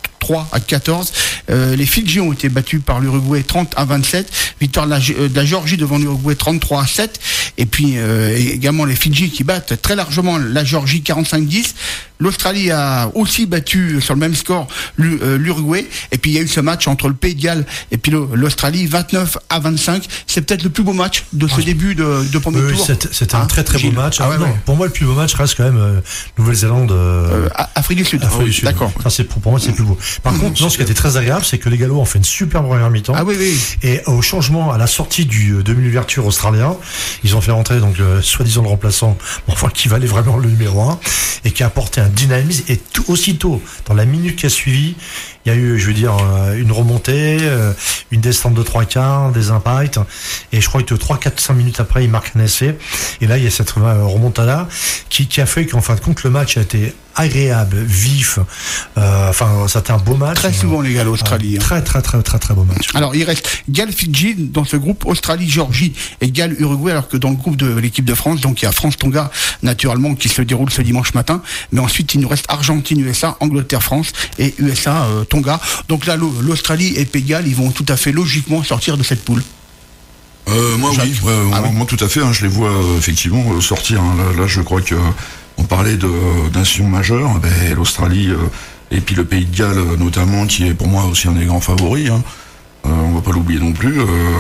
43-14. Les Fidji ont été battus par l'Uruguay 30-27. Victoire de la Géorgie devant l'Uruguay 33-7. Et puis également les Fidji qui battent très largement la Géorgie 45-10. L'Australie a aussi battu sur le même score l'Uruguay. Et puis il y a eu ce match entre le Pays de Galles et puis l'Australie 29-25. C'est peut-être le plus beau match de ce début de premier tour. C'était un très beau match. Pour moi, le plus beau match reste quand même Nouvelle-Zélande. Afrique du Sud. D'accord. Pour moi, c'est plus beau. Par contre, ce qui a été très agréable, c'est que les Gallois ont fait une super première mi-temps. Ah oui. Et au changement, à la sortie du demi-ouverture australien, ils ont fait rentrer donc soi-disant le remplaçant, qui valait vraiment le numéro 1 et qui a apporté un dynamisme. Et aussitôt, dans la minute qui a suivi, il y a eu, une remontée, une descente de 3/4, des impacts. Et je crois que 3-4-5 minutes après, il marque un essai. Et là, il y a cette remontada qui a fait qu'en fin de compte, le match a été agréable, vif. C'était un beau match. Très souvent, les Galles Australie. Très beau match. Alors, il reste Galles-Fidji dans ce groupe, Australie-Géorgie et Galles-Uruguay, alors que dans le groupe de l'équipe de France, donc il y a France-Tonga, naturellement, qui se déroule ce dimanche matin. Mais ensuite, il nous reste Argentine-USA, Angleterre-France et USA-Tonga. Donc là, l'Australie et Pays de Galles, ils vont tout à fait logiquement sortir de cette poule. Moi, tout à fait. Je les vois effectivement sortir. Là, je crois que on parlait de nations majeures, l'Australie et puis le Pays de Galles notamment, qui est pour moi aussi un des grands favoris. On va pas l'oublier non plus.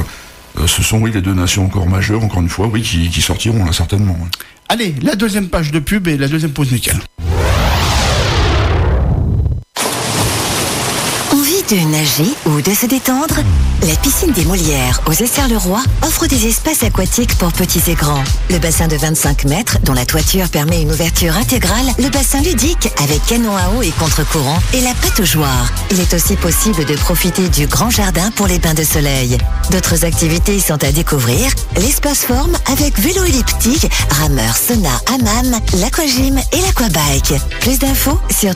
Ce sont les deux nations encore majeures, encore une fois, qui sortiront là certainement. Allez, la deuxième page de pub et la deuxième pause musicale. De nager ou de se détendre, la piscine des Molières aux Essert-le-Roi offre des espaces aquatiques pour petits et grands. Le bassin de 25 mètres, dont la toiture permet une ouverture intégrale, le bassin ludique avec canon à eau et contre-courant et la pataugeoire. Il est aussi possible de profiter du grand jardin pour les bains de soleil. D'autres activités sont à découvrir, l'espace forme avec vélo elliptique, rameur, sauna, hammam, l'aquagym et l'aquabike. Plus d'infos sur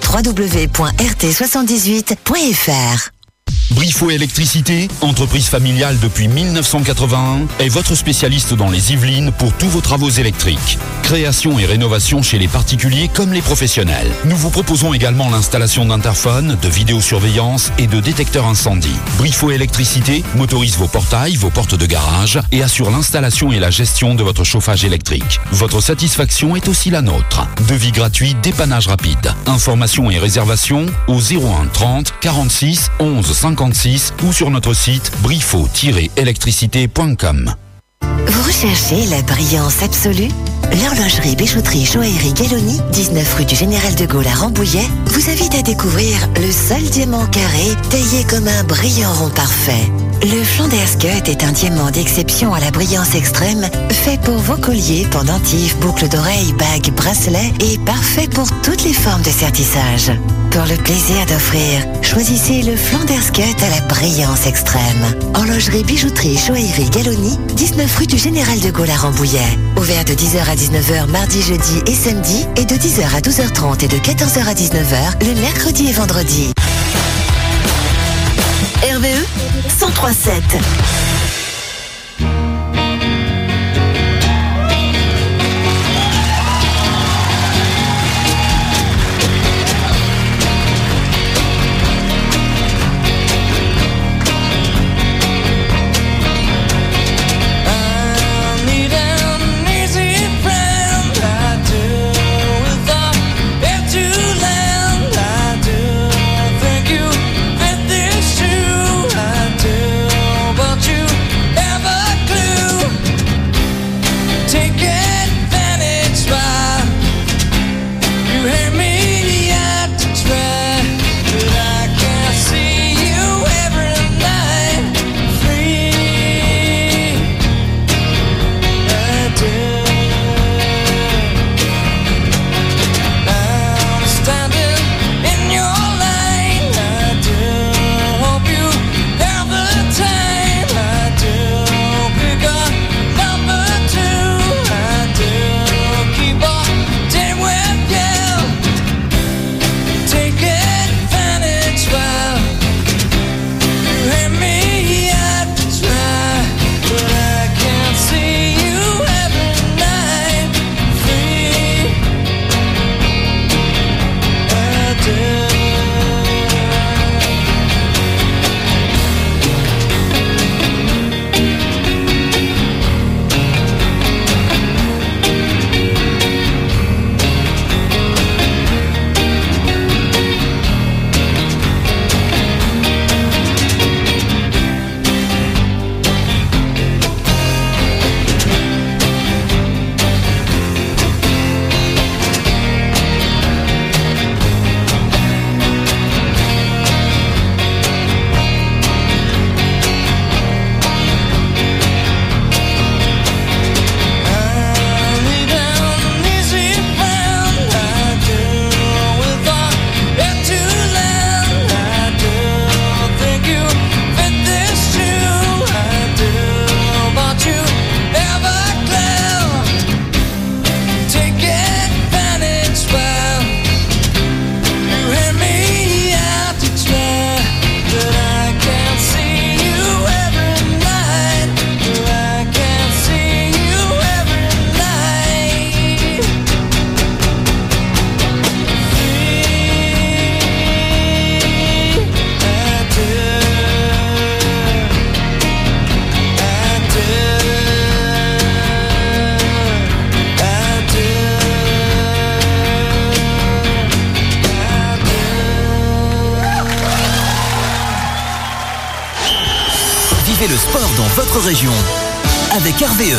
www.rt78.fr. Briffaut Électricité, entreprise familiale depuis 1981, est votre spécialiste dans les Yvelines pour tous vos travaux électriques. Création et rénovation chez les particuliers comme les professionnels. Nous vous proposons également l'installation d'interphones, de vidéosurveillance et de détecteurs incendie. Briffaut Électricité motorise vos portails, vos portes de garage et assure l'installation et la gestion de votre chauffage électrique. Votre satisfaction est aussi la nôtre. Devis gratuit, dépannage rapide. Informations et réservations au 01 30 46 11 56 ou sur notre site briffaut-électricité.com. Vous recherchez la brillance absolue? L'horlogerie bijouterie Joaillerie Galloni, 19 rue du Général de Gaulle à Rambouillet, vous invite à découvrir le seul diamant carré taillé comme un brillant rond parfait. Le Flanders Cut est un diamant d'exception à la brillance extrême, fait pour vos colliers, pendentifs, boucles d'oreilles, bagues, bracelets et parfait pour toutes les formes de sertissage. Pour le plaisir d'offrir, choisissez le Flanders Cut à la brillance extrême. Horlogerie bijouterie Joaillerie Galloni, 19 rue du Général de Gaulle à Rambouillet. Ouvert de 10h à 19h mardi, jeudi et samedi et de 10h à 12h30 et de 14h à 19h le mercredi et vendredi. RVE 103.7. You Vivez le sport dans votre région avec RVE.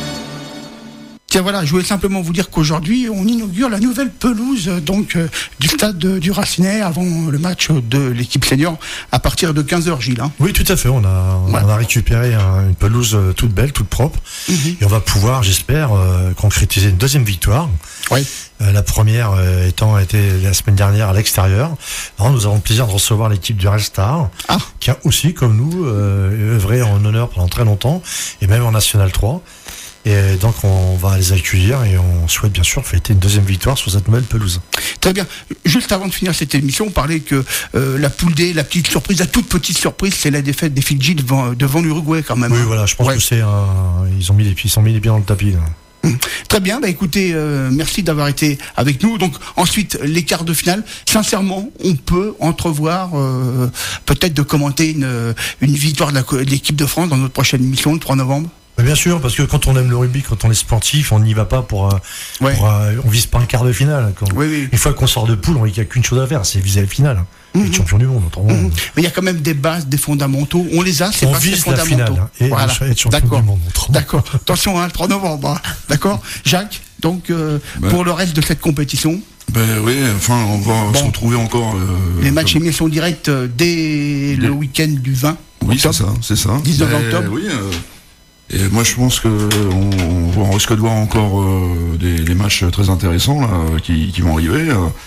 Tiens voilà, je voulais simplement vous dire qu'aujourd'hui, on inaugure la nouvelle pelouse du stade du Racinet avant le match de l'équipe senior à partir de 15h, Gilles. Hein. Oui, tout à fait. On a récupéré une pelouse toute belle, toute propre. Et on va pouvoir, j'espère, concrétiser une deuxième victoire. Oui. La première étant été la semaine dernière à l'extérieur. Alors, nous avons le plaisir de recevoir l'équipe du Red Star, qui a aussi, comme nous, œuvré en honneur pendant très longtemps, et même en National 3. Et donc on va les accueillir et on souhaite bien sûr fêter une deuxième victoire sur cette nouvelle pelouse. Très bien. Juste avant de finir cette émission, on parlait que la poule D, la petite surprise, la toute petite surprise, c'est la défaite des Fidji devant l'Uruguay quand même. Oui, voilà, je pense que ils ont mis les pieds dans le tapis. Là. Très bien, écoutez, merci d'avoir été avec nous. Donc ensuite, les quarts de finale. Sincèrement, on peut entrevoir peut-être de commenter une victoire de l'équipe de France dans notre prochaine émission le 3 novembre. Mais bien sûr, parce que quand on aime le rugby, quand on est sportif, on n'y va pas on vise pas un quart de finale. Une fois qu'on sort de poule, il n'y a qu'une chose à faire, c'est viser la finale. Les champions du monde, autrement. Mais il y a quand même des bases, des fondamentaux. On les a, c'est on pas vise ces fondamentaux. La finale et être champion du monde. D'accord. Attention, le 3 novembre. D'accord. Jacques, donc pour le reste de cette compétition. Oui, enfin, on va se retrouver encore. Les matchs émission directe dès le week-end du 20. Oui, c'est ça. 19 octobre. Oui. Et moi, je pense on risque de voir encore des matchs très intéressants là, qui vont arriver.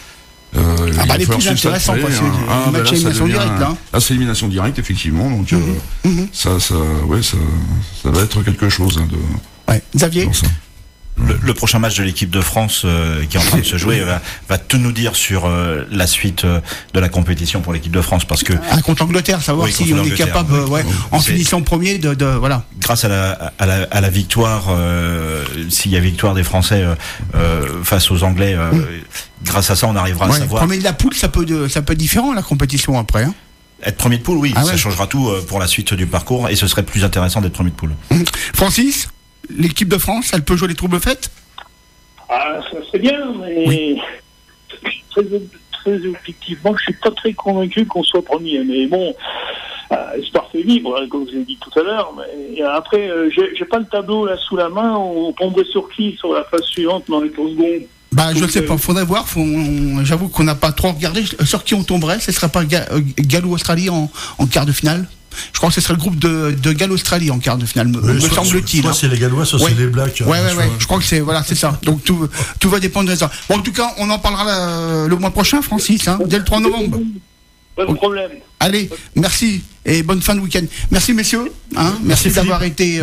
Les plus intéressants, parce que les matchs élimination directe. Là, c'est élimination directe, effectivement. Donc, ça va être quelque chose. Xavier. Le prochain match de l'équipe de France qui est en train de se jouer va tout nous dire sur la suite de la compétition pour l'équipe de France, parce que contre l'Angleterre, savoir si on est capable en finissant premier de voilà. Grâce à la victoire, s'il y a victoire des Français face aux Anglais, grâce à ça on arrivera à savoir. Premier de la poule, ça peut être différent la compétition après. Hein. Être premier de poule, oui, ça changera tout pour la suite du parcours et ce serait plus intéressant d'être premier de poule. Francis, l'équipe de France, elle peut jouer les troubles fêtes ? Ça c'est bien, mais très objectivement, je suis pas très convaincu qu'on soit premier. Mais bon, l'histoire fait vivre, comme je vous ai dit tout à l'heure. Mais après, j'ai pas le tableau là sous la main. On tomberait sur qui sur la phase suivante dans les tours secondes ? Je ne sais pas, faudrait voir. J'avoue qu'on n'a pas trop regardé sur qui on tomberait. Ce serait pas Galles-Australie en quart de finale. Je crois que ce serait le groupe de Galles-Australie en quart de finale, me semble-t-il. Soit c'est les Gallois, soit c'est les Blacks. Ouais. Je crois que c'est ça. Donc tout va dépendre de ça. Bon, en tout cas, on en parlera le mois prochain, Francis, dès le 3 novembre. Pas de problème. Allez, merci et bonne fin de week-end. Merci messieurs. Merci d'avoir été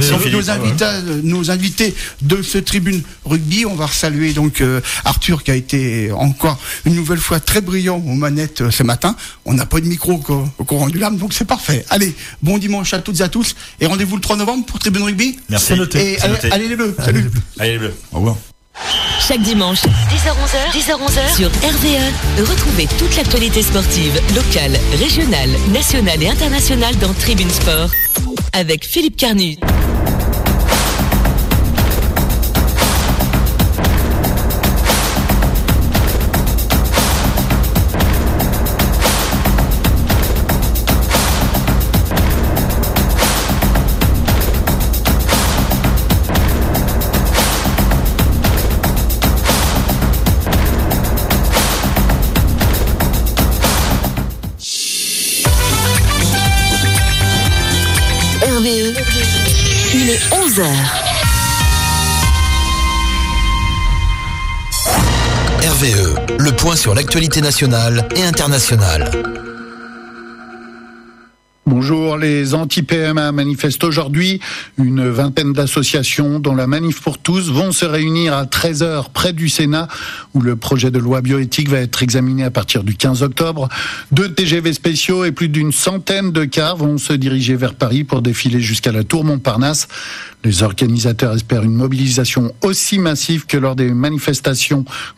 nos invités de ce tribune rugby. On va saluer donc Arthur qui a été encore une nouvelle fois très brillant aux manettes ce matin. On n'a pas de micro au courant du lame, donc c'est parfait. Allez, bon dimanche à toutes et à tous et rendez-vous le 3 novembre pour tribune rugby. Merci. C'est noté. Et allez les Bleus. Salut. Allez les Bleus. Au revoir. Chaque dimanche, 10h-11h, sur RVE, retrouvez toute l'actualité sportive, locale, régionale, nationale et internationale dans Tribune Sport, avec Philippe Carnu. Il est 11h. RVE, le point sur l'actualité nationale et internationale. Bonjour, les anti-PMA manifestent aujourd'hui. Une vingtaine d'associations, dont la Manif pour tous, vont se réunir à 13h près du Sénat, où le projet de loi bioéthique va être examiné à partir du 15 octobre. 2 TGV spéciaux et plus d'une centaine de cars vont se diriger vers Paris pour défiler jusqu'à la Tour Montparnasse. Les organisateurs espèrent une mobilisation aussi massive que lors des manifestations